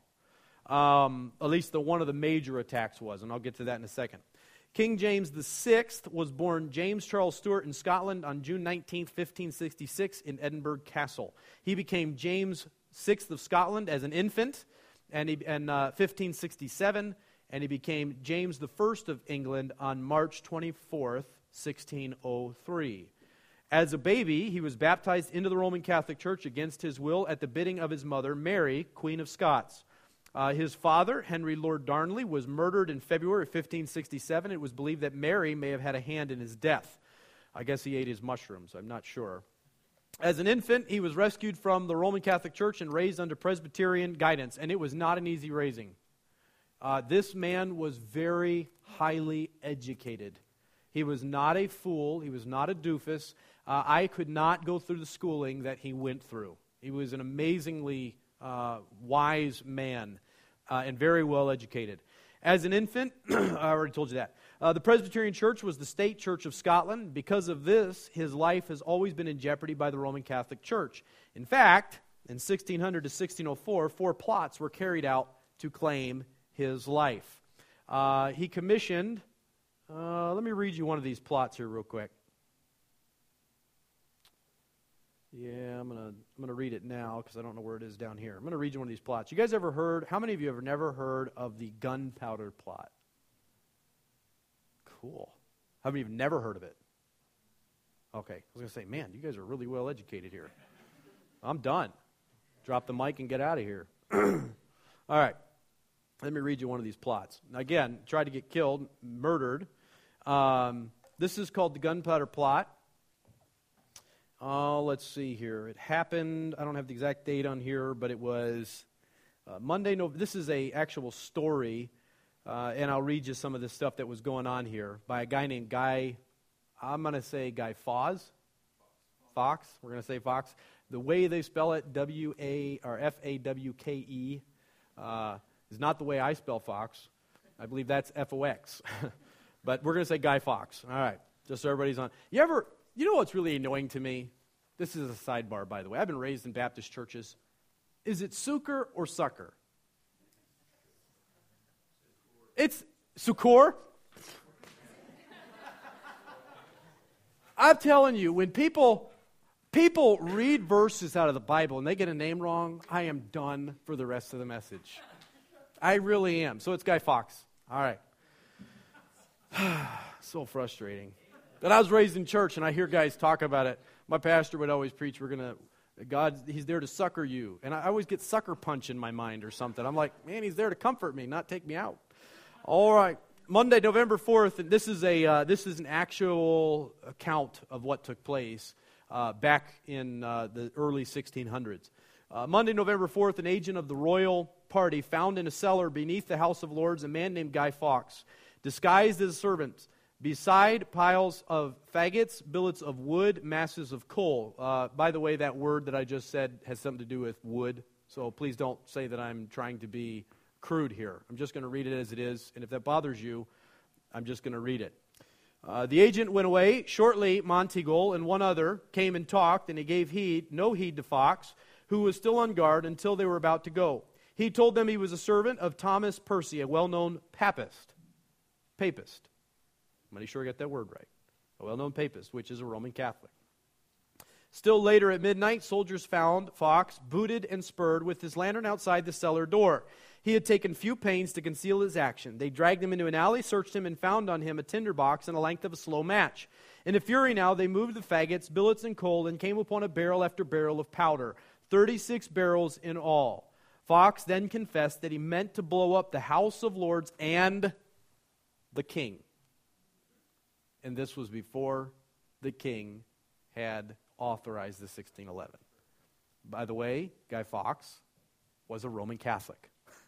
At least one of the major attacks was, and I'll get to that in a second. King James VI was born James Charles Stuart in Scotland on June 19, 1566 in Edinburgh Castle. He became James VI of Scotland as an infant in 1567, and he became James I of England on March 24th, 1603. As a baby, he was baptized into the Roman Catholic Church against his will at the bidding of his mother, Mary, Queen of Scots. His father, Henry Lord Darnley, was murdered in February of 1567. It was believed that Mary may have had a hand in his death. I guess he ate his mushrooms. I'm not sure. As an infant, he was rescued from the Roman Catholic Church and raised under Presbyterian guidance, and it was not an easy raising. This man was very highly educated. He was not a fool. He was not a doofus. I could not go through the schooling that he went through. He was an amazingly wise man and very well educated. As an infant, I already told you that. The Presbyterian Church was the state church of Scotland. Because of this, his life has always been in jeopardy by the Roman Catholic Church. In fact, in 1600 to 1604, 4 plots were carried out to claim his life. He commissioned, let me read you one of these plots here real quick. Yeah, I'm gonna read it now because I don't know where it is down here. I'm going to read you one of these plots. You guys ever heard, how many of you have never heard of the gunpowder plot? Cool. How many of you have never heard of it? Okay, I was going to say, man, you guys are really well educated here. I'm done. Drop the mic and get out of here. All right, let me read you one of these plots. Now, again, tried to get killed, murdered. This is called the gunpowder plot. Let's see here. It happened, I don't have the exact date on here, but it was Monday. This is an actual story, and I'll read you some of the stuff that was going on here by a guy named Guy, I'm going to say Guy Fawkes. Fox. We're going to say Fox. The way they spell it, F-A-W-K-E, is not the way I spell Fox. I believe that's F-O-X. But we're going to say Guy Fawkes. All right, just so everybody's on. You know what's really annoying to me? This is a sidebar, by the way. I've been raised in Baptist churches. Is it Sucker or Sucker? It's Succor. I'm telling you, when people read verses out of the Bible and they get a name wrong, I am done for the rest of the message. I really am. So it's Guy Fawkes. All right. So frustrating. But I was raised in church, and I hear guys talk about it. My pastor would always preach, God, he's there to succor you. And I always get sucker punch in my mind or something. I'm like, man, he's there to comfort me, not take me out. All right. Monday, November 4th, and this is an actual account of what took place back in the early 1600s. Monday, November 4th, an agent of the royal party found in a cellar beneath the House of Lords a man named Guy Fawkes, disguised as a servant. Beside piles of faggots, billets of wood, masses of coal. By the way, that word that I just said has something to do with wood, so please don't say that I'm trying to be crude here. I'm just going to read it as it is, and if that bothers you, I'm just going to read it. The agent went away. Shortly, Monteagle and one other came and talked, and he gave no heed to Fawkes, who was still on guard until they were about to go. He told them he was a servant of Thomas Percy, a well-known papist. I'm not sure I got that word right. A well-known papist, which is a Roman Catholic. Still later at midnight, soldiers found Fawkes booted and spurred with his lantern outside the cellar door. He had taken few pains to conceal his action. They dragged him into an alley, searched him, and found on him a tinderbox and the length of a slow match. In a fury now, they moved the faggots, billets, and coal, and came upon a barrel after barrel of powder, 36 barrels in all. Fox then confessed that he meant to blow up the House of Lords and the king. And this was before the king had authorized the 1611. By the way, Guy Fawkes was a Roman Catholic.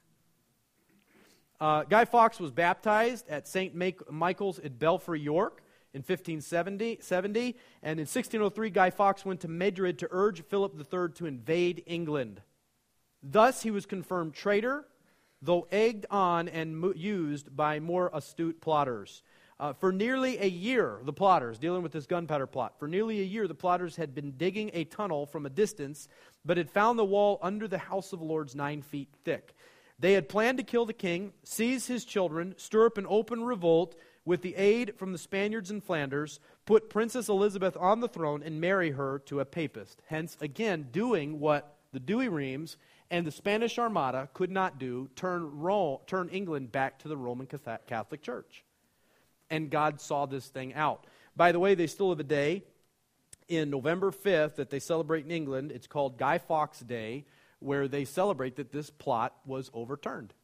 Guy Fawkes was baptized at St. Michael's at Belfry, York in 1570, and in 1603 Guy Fawkes went to Madrid to urge Philip III to invade England. Thus he was confirmed traitor, though egged on and used by more astute plotters. For nearly a year, the plotters, dealing with this gunpowder plot, for nearly a year the plotters had been digging a tunnel from a distance, but had found the wall under the House of Lords 9 feet thick. They had planned to kill the king, seize his children, stir up an open revolt with the aid from the Spaniards in Flanders, put Princess Elizabeth on the throne, and marry her to a papist. Hence, again, doing what the Douay-Rheims and the Spanish Armada could not do, turn England back to the Roman Catholic Church. And God saw this thing out. By the way, they still have a day in November 5th that they celebrate in England. It's called Guy Fawkes Day, where they celebrate that this plot was overturned.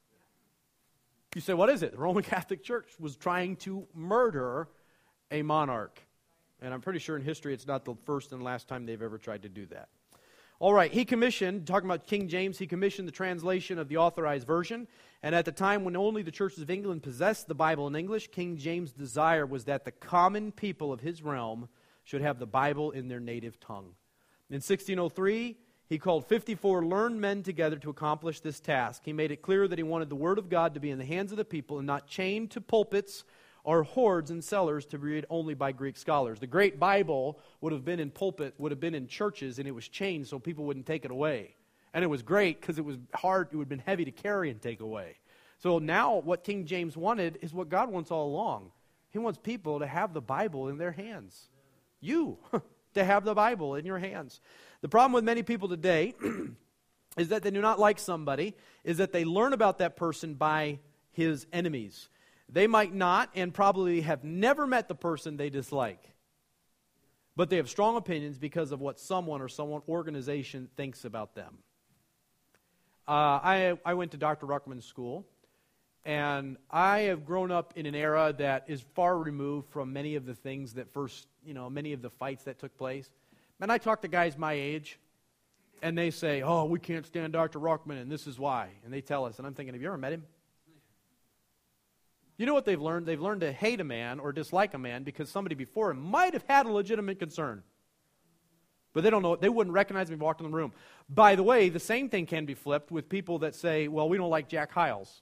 You say, what is it? The Roman Catholic Church was trying to murder a monarch. And I'm pretty sure in history it's not the first and last time they've ever tried to do that. All right, he commissioned, talking about King James, he commissioned the translation of the Authorized Version. And at the time when only the churches of England possessed the Bible in English, King James' desire was that the common people of his realm should have the Bible in their native tongue. In 1603, he called 54 learned men together to accomplish this task. He made it clear that he wanted the Word of God to be in the hands of the people and not chained to pulpits or hoards and cellars to be read only by Greek scholars. The great Bible would have been in churches, and it was chained so people wouldn't take it away. And it was great because it was hard, it would have been heavy to carry and take away. So now what King James wanted is what God wants all along. He wants people to have the Bible in their hands. You, to have the Bible in your hands. The problem with many people today is that they do not like somebody, is that they learn about that person by his enemies. They might not and probably have never met the person they dislike. But they have strong opinions because of what someone or some organization thinks about them. I went to Dr. Ruckman's school, and I have grown up in an era that is far removed from many of the things that many of the fights that took place. And I talk to guys my age, and they say, oh, we can't stand Dr. Ruckman, and this is why. And they tell us, and I'm thinking, have you ever met him? You know what they've learned? They've learned to hate a man or dislike a man because somebody before him might have had a legitimate concern. But they don't know, they wouldn't recognize him if he walked in the room. By the way, the same thing can be flipped with people that say, well, we don't like Jack Hyles.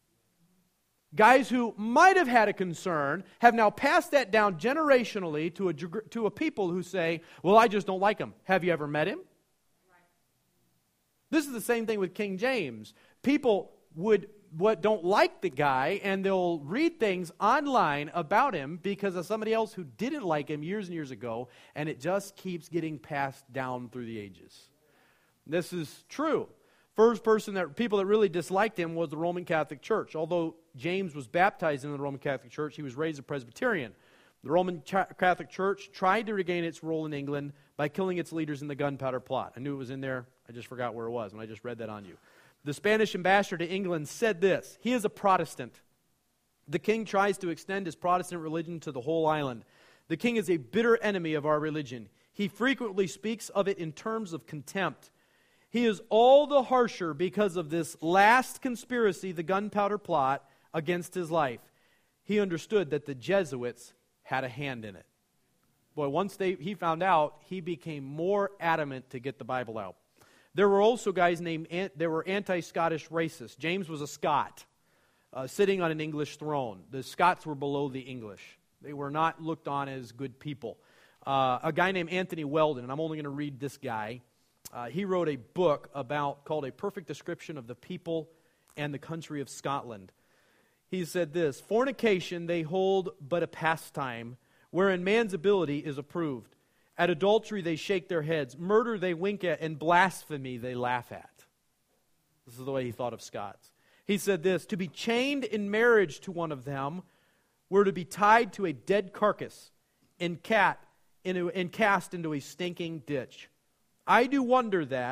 Guys who might have had a concern have now passed that down generationally to a people who say, well, I just don't like him. Have you ever met him? Right. This is the same thing with King James. People don't like the guy, and they'll read things online about him because of somebody else who didn't like him years and years ago, and it just keeps getting passed down through the ages. This is true. First people that really disliked him was the Roman Catholic Church. Although James was baptized in the Roman Catholic Church, he was raised a Presbyterian. The Roman Catholic Church tried to regain its role in England by killing its leaders in the gunpowder plot. I knew it was in there. I just forgot where it was when I just read that on you. The Spanish ambassador to England said this: he is a Protestant. The king tries to extend his Protestant religion to the whole island. The king is a bitter enemy of our religion. He frequently speaks of it in terms of contempt. He is all the harsher because of this last conspiracy, the gunpowder plot, against his life. He understood that the Jesuits had a hand in it. Boy, once he found out, he became more adamant to get the Bible out. There were also guys there were anti-Scottish racists. James was a Scot, sitting on an English throne. The Scots were below the English. They were not looked on as good people. A guy named Anthony Weldon, and I'm only going to read this guy. He wrote a book called A Perfect Description of the People and the Country of Scotland. He said this: fornication they hold but a pastime, wherein man's ability is approved. At adultery they shake their heads, murder they wink at, and blasphemy they laugh at. This is the way he thought of Scots. He said this: to be chained in marriage to one of them were to be tied to a dead carcass and cast into a stinking ditch. I do wonder that,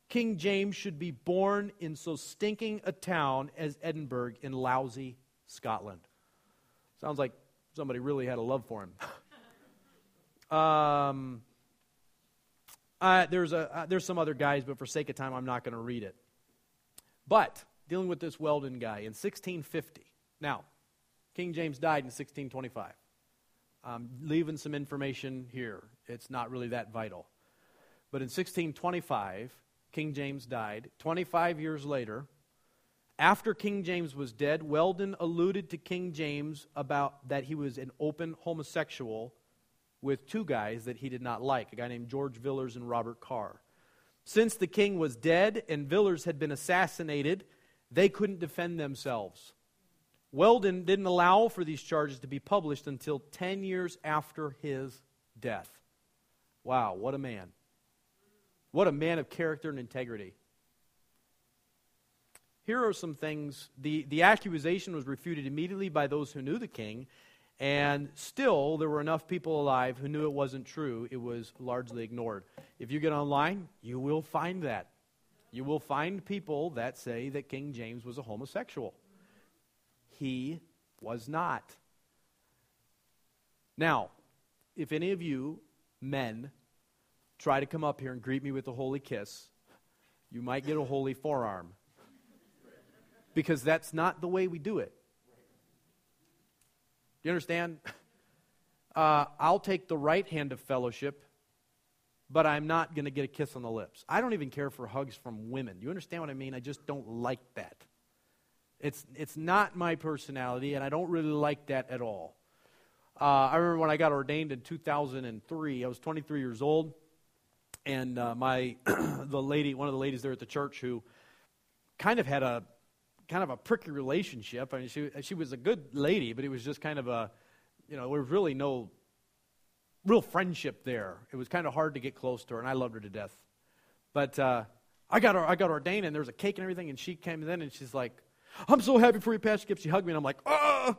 King James should be born in so stinking a town as Edinburgh in lousy Scotland. Sounds like somebody really had a love for him. There's some other guys, but for sake of time, I'm not going to read it. But, dealing with this Weldon guy, in 1650, now, King James died in 1625. I'm leaving some information here. It's not really that vital. But in 1625, King James died. 25 years later, after King James was dead, Weldon alluded to King James about that he was an open homosexual with two guys that he did not like, a guy named George Villiers and Robert Carr. Since the king was dead and Villiers had been assassinated, they couldn't defend themselves. Weldon didn't allow for these charges to be published until 10 years after his death. Wow, what a man. What a man of character and integrity. Here are some things. The accusation was refuted immediately by those who knew the king, and still there were enough people alive who knew it wasn't true. It was largely ignored. If you get online, you will find that. You will find people that say that King James was a homosexual. He was not. Now, if any of you men try to come up here and greet me with a holy kiss, you might get a holy forearm. Because that's not the way we do it. Do you understand? I'll take the right hand of fellowship, but I'm not going to get a kiss on the lips. I don't even care for hugs from women. You understand what I mean? I just don't like that. It's not my personality, and I don't really like that at all. I remember when I got ordained in 2003. I was 23 years old, and one of the ladies there at the church who kind of had a prickly relationship. I mean, she was a good lady, but it was just kind of there was really no real friendship there. It was kind of hard to get close to her, and I loved her to death. But I got ordained, and there was a cake and everything, and she came in, and she's like, "I'm so happy for you, Pastor Skip." She hugged me, and I'm like, "Oh!"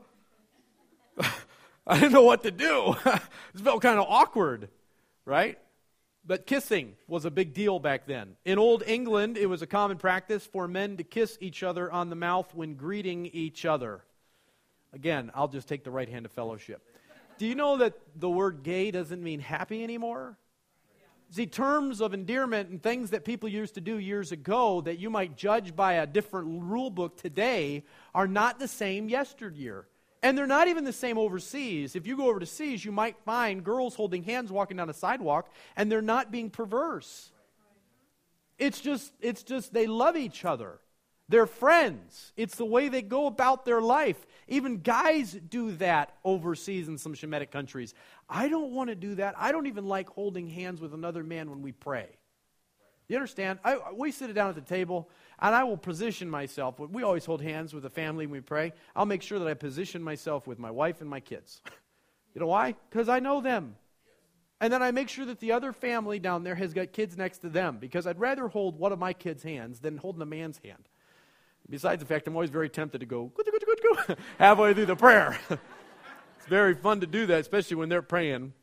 I didn't know what to do. It felt kind of awkward, right? But kissing was a big deal back then. In Old England, it was a common practice for men to kiss each other on the mouth when greeting each other. Again, I'll just take the right hand of fellowship. Do you know that the word gay doesn't mean happy anymore? See, terms of endearment and things that people used to do years ago that you might judge by a different rule book today are not the same yesteryear. And they're not even the same overseas. If you go overseas, you might find girls holding hands walking down a sidewalk, and they're not being perverse. It's just they love each other. They're friends. It's the way they go about their life. Even guys do that overseas in some Shemitic countries. I don't want to do that. I don't even like holding hands with another man when we pray. You understand? We sit down at the table, and I will position myself. We always hold hands with the family when we pray. I'll make sure that I position myself with my wife and my kids. You know why? Because I know them. And then I make sure that the other family down there has got kids next to them, because I'd rather hold one of my kids' hands than holding a man's hand. Besides the fact, I'm always very tempted to go halfway through the prayer. It's very fun to do that, especially when they're praying.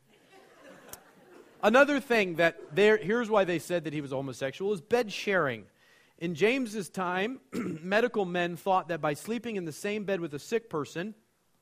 Another thing here's why they said that he was a homosexual, is bed sharing. In James's time, medical men thought that by sleeping in the same bed with a sick person,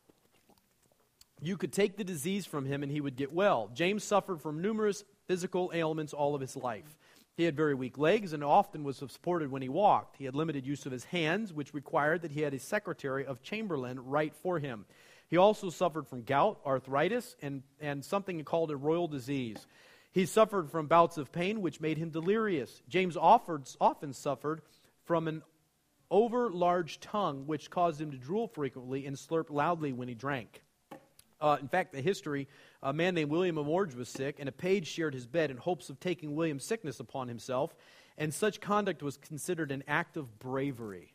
you could take the disease from him and he would get well. James suffered from numerous physical ailments all of his life. He had very weak legs and often was supported when he walked. He had limited use of his hands, which required that he had a secretary of Chamberlain write for him. He also suffered from gout, arthritis, and something called a royal disease. He suffered from bouts of pain, which made him delirious. James often suffered from an over-large tongue, which caused him to drool frequently and slurp loudly when he drank. In fact, the history, a man named William of Orange was sick, and a page shared his bed in hopes of taking William's sickness upon himself, and such conduct was considered an act of bravery.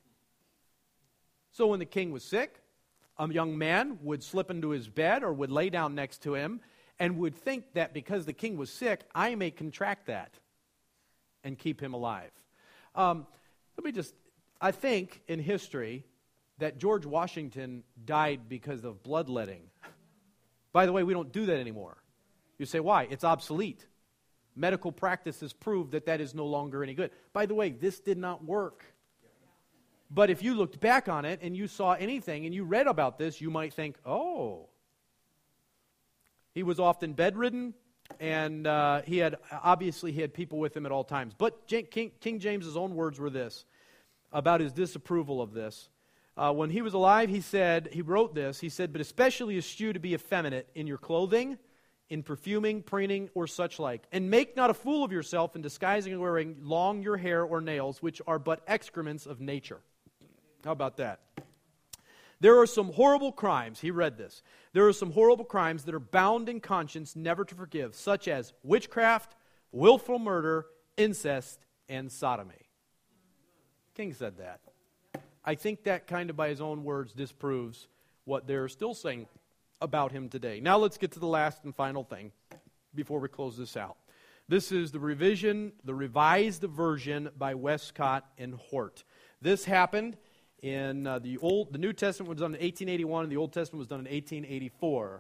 So when the king was sick, a young man would slip into his bed or would lay down next to him and would think that because the king was sick, I may contract that and keep him alive. I think in history that George Washington died because of bloodletting. By the way, we don't do that anymore. You say, why? It's obsolete. Medical practice has proved that that is no longer any good. By the way, this did not work. But if you looked back on it and you saw anything and you read about this, you might think, oh. He was often bedridden, and he had people with him at all times. But King James's own words were this, about his disapproval of this. When he was alive, he wrote this, he said, "But especially eschew to be effeminate in your clothing, in perfuming, preening, or such like. And make not a fool of yourself in disguising and wearing long your hair or nails, which are but excrements of nature." How about that? There are some horrible crimes, he read this, there are some horrible crimes that are bound in conscience never to forgive, such as witchcraft, willful murder, incest, and sodomy. King said that. I think that kind of by his own words disproves what they're still saying about him today. Now let's get to the last and final thing before we close this out. This is the revised version by Westcott and Hort. This happened in the New Testament was done in 1881, and the Old Testament was done in 1884.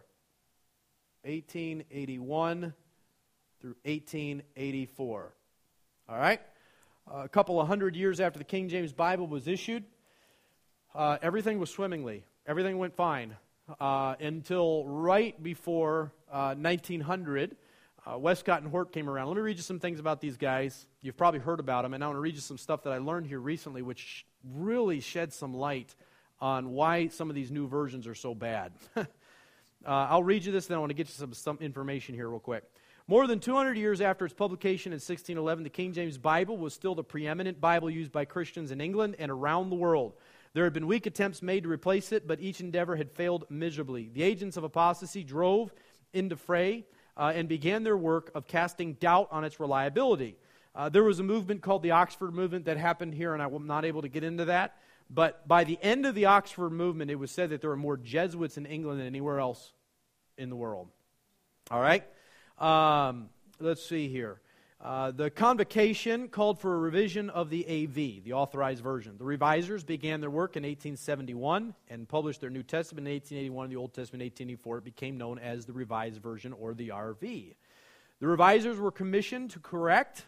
1881 through 1884. All right? A couple of hundred years after the King James Bible was issued, everything was swimmingly. Everything went fine until right before 1900. Westcott and Hort came around. Let me read you some things about these guys. You've probably heard about them, and I want to read you some stuff that I learned here recently, which really sheds some light on why some of these new versions are so bad. I'll read you this, then I want to get you some information here real quick. More than 200 years after its publication in 1611, the King James Bible was still the preeminent Bible used by Christians in England and around the world. There had been weak attempts made to replace it, but each endeavor had failed miserably. The agents of apostasy drove into fray and began their work of casting doubt on its reliability. There was a movement called the Oxford Movement that happened here, and I'm not able to get into that. But by the end of the Oxford Movement, it was said that there were more Jesuits in England than anywhere else in the world. All right? Let's see here. The Convocation called for a revision of the AV, the Authorized Version. The revisers began their work in 1871 and published their New Testament in 1881 and the Old Testament in 1884. It became known as the Revised Version or the RV. The revisers were commissioned to correct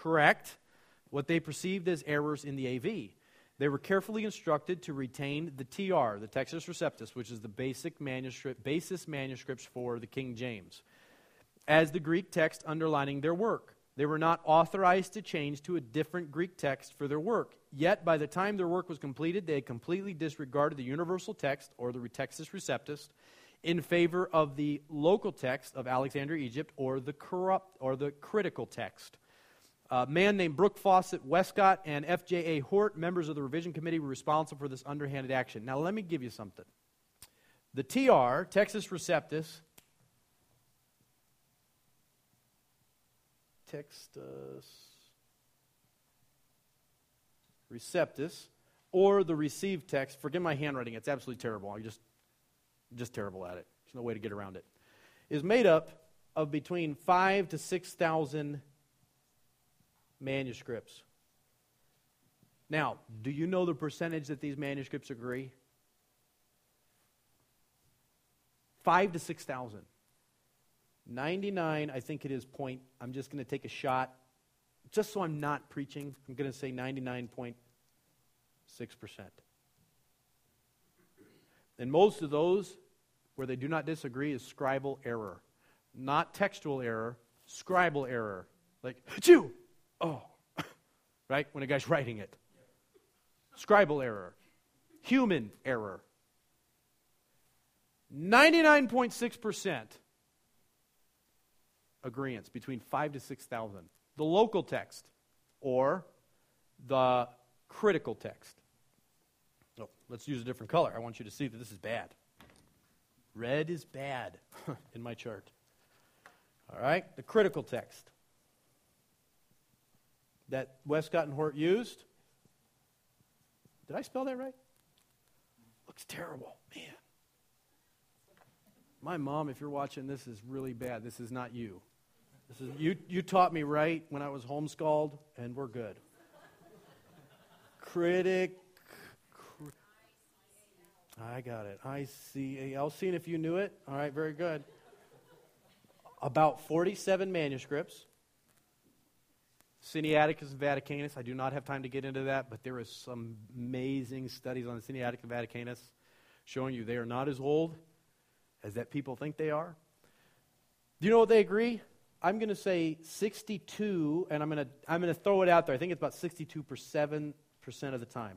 what they perceived as errors in the AV. They were carefully instructed to retain the TR, the Textus Receptus, which is the basis manuscripts for the King James, as the Greek text underlining their work. They were not authorized to change to a different Greek text for their work. Yet, by the time their work was completed, they had completely disregarded the universal text, or the Textus Receptus, in favor of the local text of Alexandria, Egypt, or the critical text. A man named Brooke Fawcett Westcott and F.J.A. Hort, members of the revision committee, were responsible for this underhanded action. Now, let me give you something. The TR, Textus Receptus, Textus Receptus, or the received text, forgive my handwriting, it's absolutely terrible. I'm just terrible at it. There's no way to get around it. Is made up of between 5,000 to 6,000 manuscripts. Now, do you know the percentage that these manuscripts agree? 5,000 to 6,000. 99, I think it is point. I'm just going to take a shot. Just so I'm not preaching, I'm going to say 99.6%. And most of those, where they do not disagree, is scribal error. Not textual error, scribal error. Like, Jew! Oh, right? When a guy's writing it. Scribal error. Human error. 99.6% agreements between 5,000 to 6,000. The local text or the critical text. Oh, let's use a different color. I want you to see that this is bad. Red is bad in my chart. All right, the critical text that Westcott and Hort used. Did I spell that right? Looks terrible, man. My mom, if you're watching, this is really bad. This is not you. This is you taught me right when I was homeschooled, and we're good. I got it. I was seeing if you knew it. All right, very good. About 47 manuscripts. Sinaiticus and Vaticanus. I do not have time to get into that, but there is some amazing studies on the Sinaiticus and Vaticanus showing you they are not as old as that people think they are. Do you know what they agree? I'm going to say 62, and I'm going to throw it out there. I think it's about 62% of the time.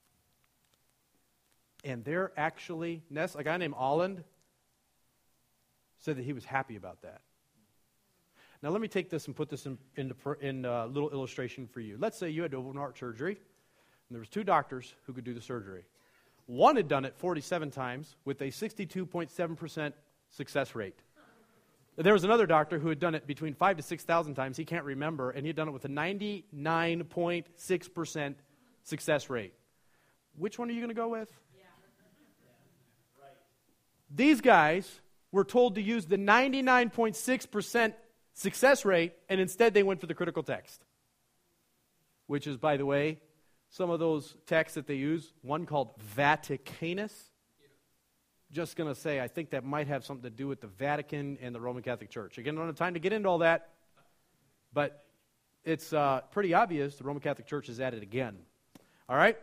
And they're actually, a guy named Holland said that he was happy about that. Now let me take this and put this in a little illustration for you. Let's say you had open heart surgery, and there was 2 doctors who could do the surgery. One had done it 47 times with a 62.7% success rate. There was another doctor who had done it between 5,000 to 6,000 times. He can't remember, and he had done it with a 99.6% success rate. Which one are you going to go with? Yeah. Right. These guys were told to use the 99.6% success rate, and instead they went for the critical text, which is, by the way, some of those texts that they use, one called Vaticanus. Just going to say, I think that might have something to do with the Vatican and the Roman Catholic Church. Again, I don't have time to get into all that, but it's pretty obvious the Roman Catholic Church is at it again. All right?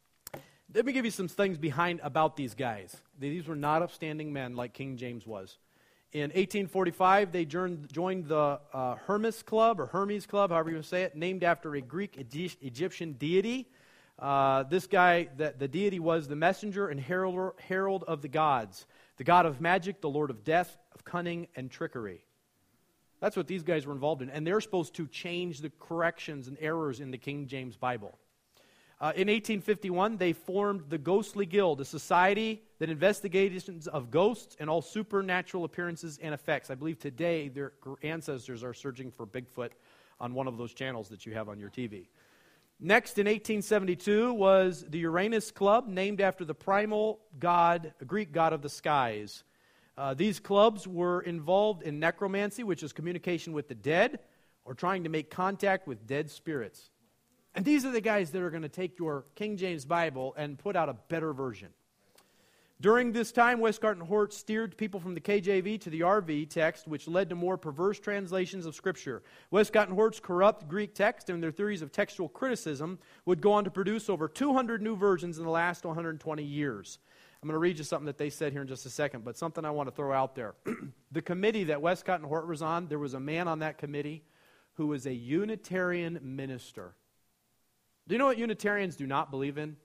Let me give you some things about these guys. These were not upstanding men like King James was. In 1845, they joined the Hermes Club, or Hermes Club, however you say it, named after a Greek Egyptian deity. This guy, the deity was the messenger and herald of the gods, the god of magic, the lord of death, of cunning, and trickery. That's what these guys were involved in, and they're supposed to change the corrections and errors in the King James Bible. In 1851, they formed the Ghostly Guild, a society that investigations of ghosts and all supernatural appearances and effects. I believe today their ancestors are searching for Bigfoot on one of those channels that you have on your TV. Next, in 1872, was the Uranus Club, named after the primal god, Greek god of the skies. These clubs were involved in necromancy, which is communication with the dead, or trying to make contact with dead spirits. And these are the guys that are going to take your King James Bible and put out a better version. During this time, Westcott and Hort steered people from the KJV to the RV text, which led to more perverse translations of Scripture. Westcott and Hort's corrupt Greek text and their theories of textual criticism would go on to produce over 200 new versions in the last 120 years. I'm going to read you something that they said here in just a second, but something I want to throw out there. The committee that Westcott and Hort was on, there was a man on that committee who was a Unitarian minister. Do you know what Unitarians do not believe in?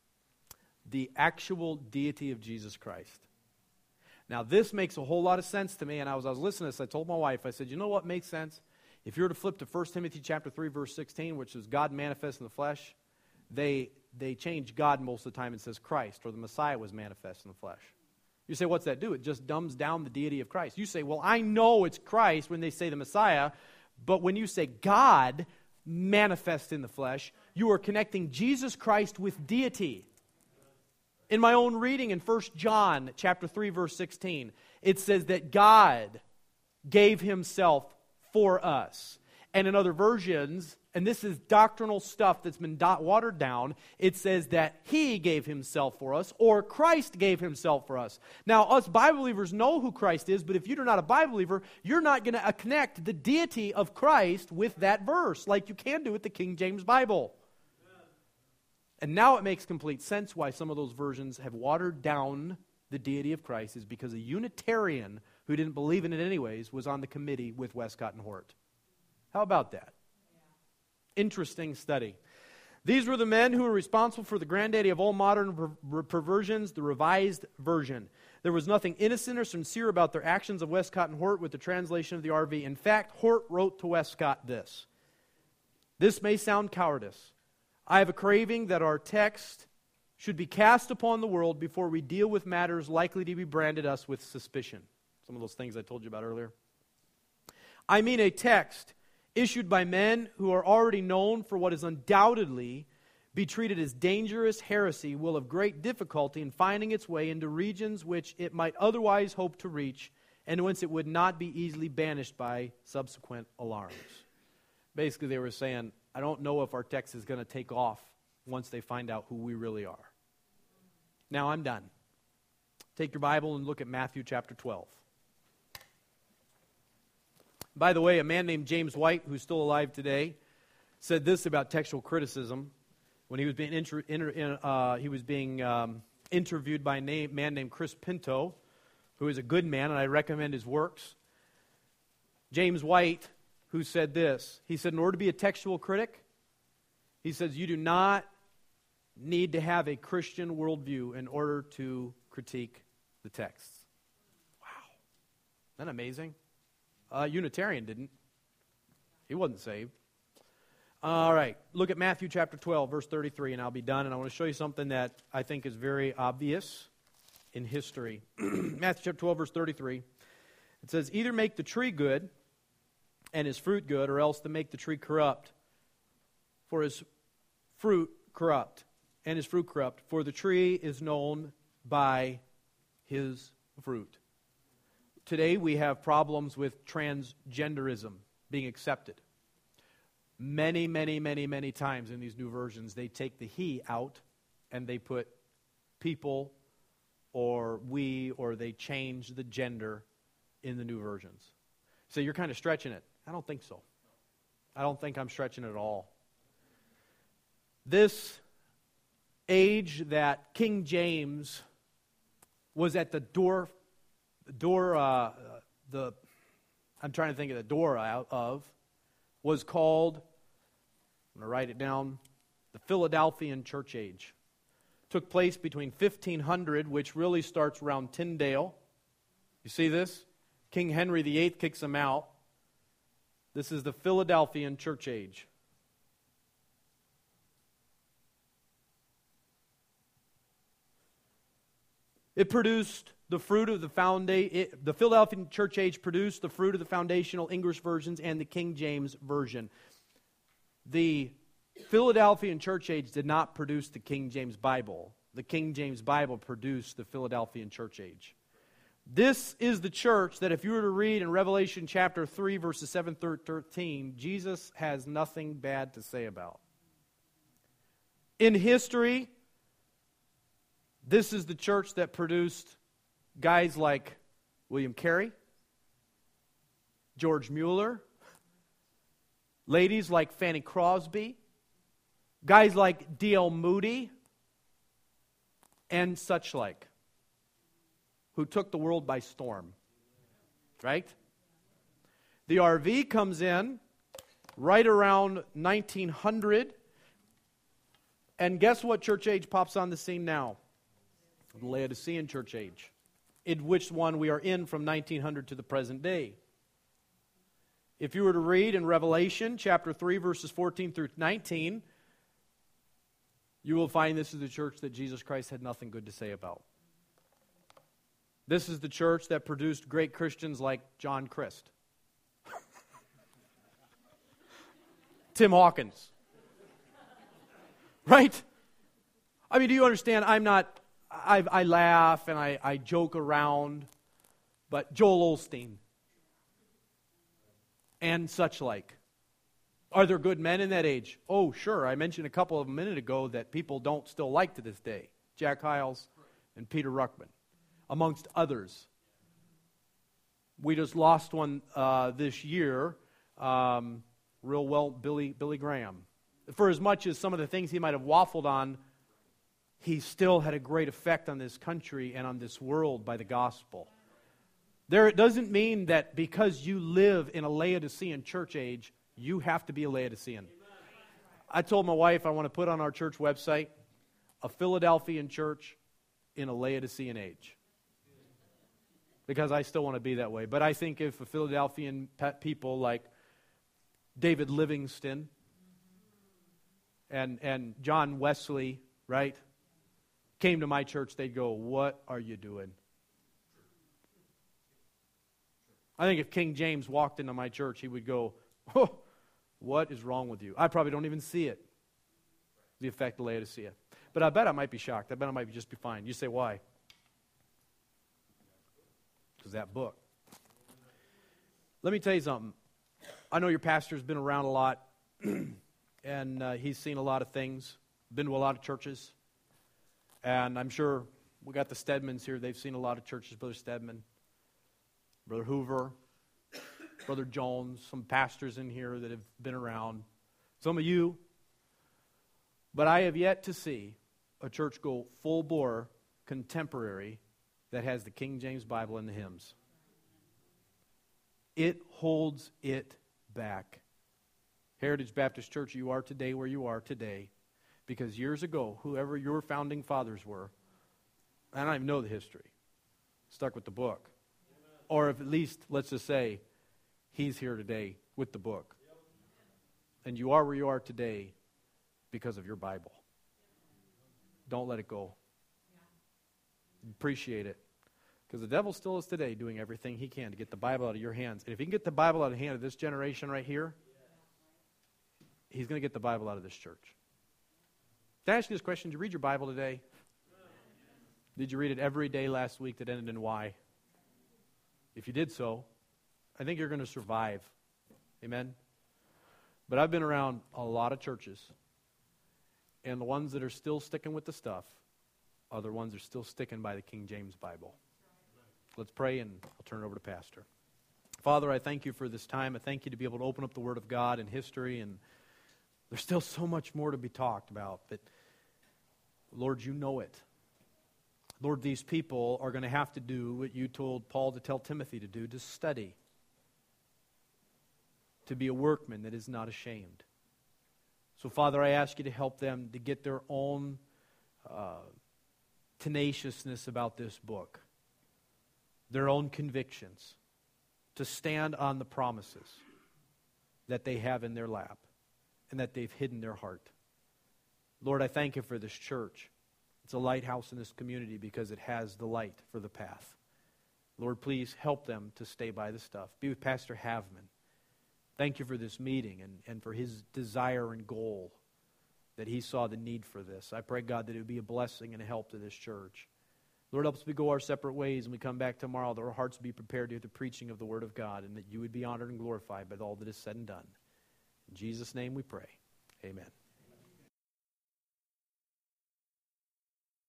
The actual deity of Jesus Christ. Now, this makes a whole lot of sense to me, and I was listening to this, I told my wife, I said, you know what makes sense? If you were to flip to 1 Timothy chapter 3, verse 16, which is God manifest in the flesh, they change God most of the time and says Christ, or the Messiah was manifest in the flesh. You say, what's that do? It just dumbs down the deity of Christ. You say, well, I know it's Christ when they say the Messiah, but when you say God manifest in the flesh, you are connecting Jesus Christ with deity. In my own reading in 1 John chapter 3, verse 16, it says that God gave himself for us. And in other versions, and this is doctrinal stuff that's been watered down, it says that he gave himself for us, or Christ gave himself for us. Now, us Bible believers know who Christ is, but if you're not a Bible believer, you're not going to connect the deity of Christ with that verse, like you can do with the King James Bible. And now it makes complete sense why some of those versions have watered down the deity of Christ, is because a Unitarian who didn't believe in it anyways was on the committee with Westcott and Hort. How about that? Yeah. Interesting study. These were the men who were responsible for the granddaddy of all modern perversions, the Revised Version. There was nothing innocent or sincere about their actions of Westcott and Hort with the translation of the RV. In fact, Hort wrote to Westcott this. This may sound cowardice. I have a craving that our text should be cast upon the world before we deal with matters likely to be branded us with suspicion. Some of those things I told you about earlier. I mean a text issued by men who are already known for what is undoubtedly be treated as dangerous heresy will have great difficulty in finding its way into regions which it might otherwise hope to reach and whence it would not be easily banished by subsequent alarms. Basically, they were saying, I don't know if our text is going to take off once they find out who we really are. Now I'm done. Take your Bible and look at Matthew chapter 12. By the way, a man named James White, who's still alive today, said this about textual criticism when he was being interviewed by a man named Chris Pinto, who is a good man, and I recommend his works. James White, who said this, he said, in order to be a textual critic, he says, you do not need to have a Christian worldview in order to critique the text. Wow. Isn't that amazing? Unitarian didn't. He wasn't saved. All right. Look at Matthew chapter 12, verse 33, and I'll be done. And I want to show you something that I think is very obvious in history. Matthew chapter 12, verse 33. It says, either make the tree good and his fruit good, or else to make the tree corrupt, for his fruit corrupt, and his fruit corrupt. For the tree is known by his fruit. Today we have problems with transgenderism being accepted. Many, many, many, many times in these new versions, they take the he out and they put people or we, or they change the gender in the new versions. So you're kind of stretching it. I don't think so. I don't think I'm stretching it at all. This age that King James was at the door I'm trying to think of the door out of, was called, I'm going to write it down, the Philadelphian Church Age. Took place between 1500, which really starts around Tyndale. You see this? King Henry VIII kicks him out. This is the Philadelphian Church Age. It produced the fruit of the the Philadelphian Church Age produced the fruit of the foundational English versions and the King James Version. The Philadelphian Church Age did not produce the King James Bible. The King James Bible produced the Philadelphian Church Age. This is the church that if you were to read in Revelation chapter 3, verses 7 through 13, Jesus has nothing bad to say about. In history, this is the church that produced guys like William Carey, George Mueller, ladies like Fanny Crosby, guys like D.L. Moody, and such like, who took the world by storm. Right? The RV comes in right around 1900, and guess what church age pops on the scene now? The Laodicean Church Age, in which one we are in from 1900 to the present day. If you were to read in Revelation chapter 3, verses 14 through 19, you will find this is the church that Jesus Christ had nothing good to say about. This is the church that produced great Christians like John Christ, Tim Hawkins. Right? I mean, do you understand? I laugh and I joke around, but Joel Osteen and such like. Are there good men in that age? Oh, sure. I mentioned a couple of them a minute ago that people don't still like to this day. Jack Hyles and Peter Ruckman, amongst others. We just lost one this year, real well, Billy Graham. For as much as some of the things he might have waffled on, he still had a great effect on this country and on this world by the gospel. It doesn't mean that because you live in a Laodicean church age, you have to be a Laodicean. I told my wife I want to put on our church website a Philadelphian church in a Laodicean age. Because I still want to be that way. But I think if a Philadelphian people like David Livingston and John Wesley, right, came to my church, they'd go, "What are you doing?" I think if King James walked into my church, he would go, "Oh, what is wrong with you?" I probably don't even see it, the effect of Laodicea. But I bet I might be shocked. I bet I might just be fine. You say, why? Because that book. Let me tell you something. I know your pastor's been around a lot, and he's seen a lot of things, been to a lot of churches. And I'm sure we got the Stedmans here. They've seen a lot of churches, Brother Stedman, Brother Hoover, Brother Jones, some pastors in here that have been around. Some of you. But I have yet to see a church go full bore contemporary that has the King James Bible and the hymns. It holds it back. Heritage Baptist Church, you are today where you are today because years ago, whoever your founding fathers were, I don't even know the history, stuck with the book. Or if at least, let's just say, he's here today with the book. And you are where you are today because of your Bible. Don't let it go. Appreciate it. Because the devil still is today doing everything he can to get the Bible out of your hands. And if he can get the Bible out of the hand of this generation right here, he's going to get the Bible out of this church. Did I ask you this question? Did you read your Bible today? Did you read it every day last week that ended in Y? If you did so, I think you're going to survive. Amen? But I've been around a lot of churches, and the ones that are still sticking with the stuff are the ones that are still sticking by the King James Bible. Let's pray, and I'll turn it over to Pastor. Father, I thank you for this time. I thank you to be able to open up the Word of God and history, and there's still so much more to be talked about, but Lord, you know it. Lord, these people are going to have to do what you told Paul to tell Timothy to do, to study, to be a workman that is not ashamed. So, Father, I ask you to help them to get their own tenaciousness about this book, their own convictions, to stand on the promises that they have in their lap and that they've hidden their heart. Lord, I thank you for this church. It's a lighthouse in this community because it has the light for the path. Lord, please help them to stay by the stuff. Be with Pastor Havman. Thank you for this meeting and for his desire and goal that he saw the need for this. I pray, God, that it would be a blessing and a help to this church. Lord, help us we go our separate ways and we come back tomorrow, that our hearts would be prepared to hear the preaching of the Word of God and that you would be honored and glorified by all that is said and done. In Jesus' name we pray. Amen.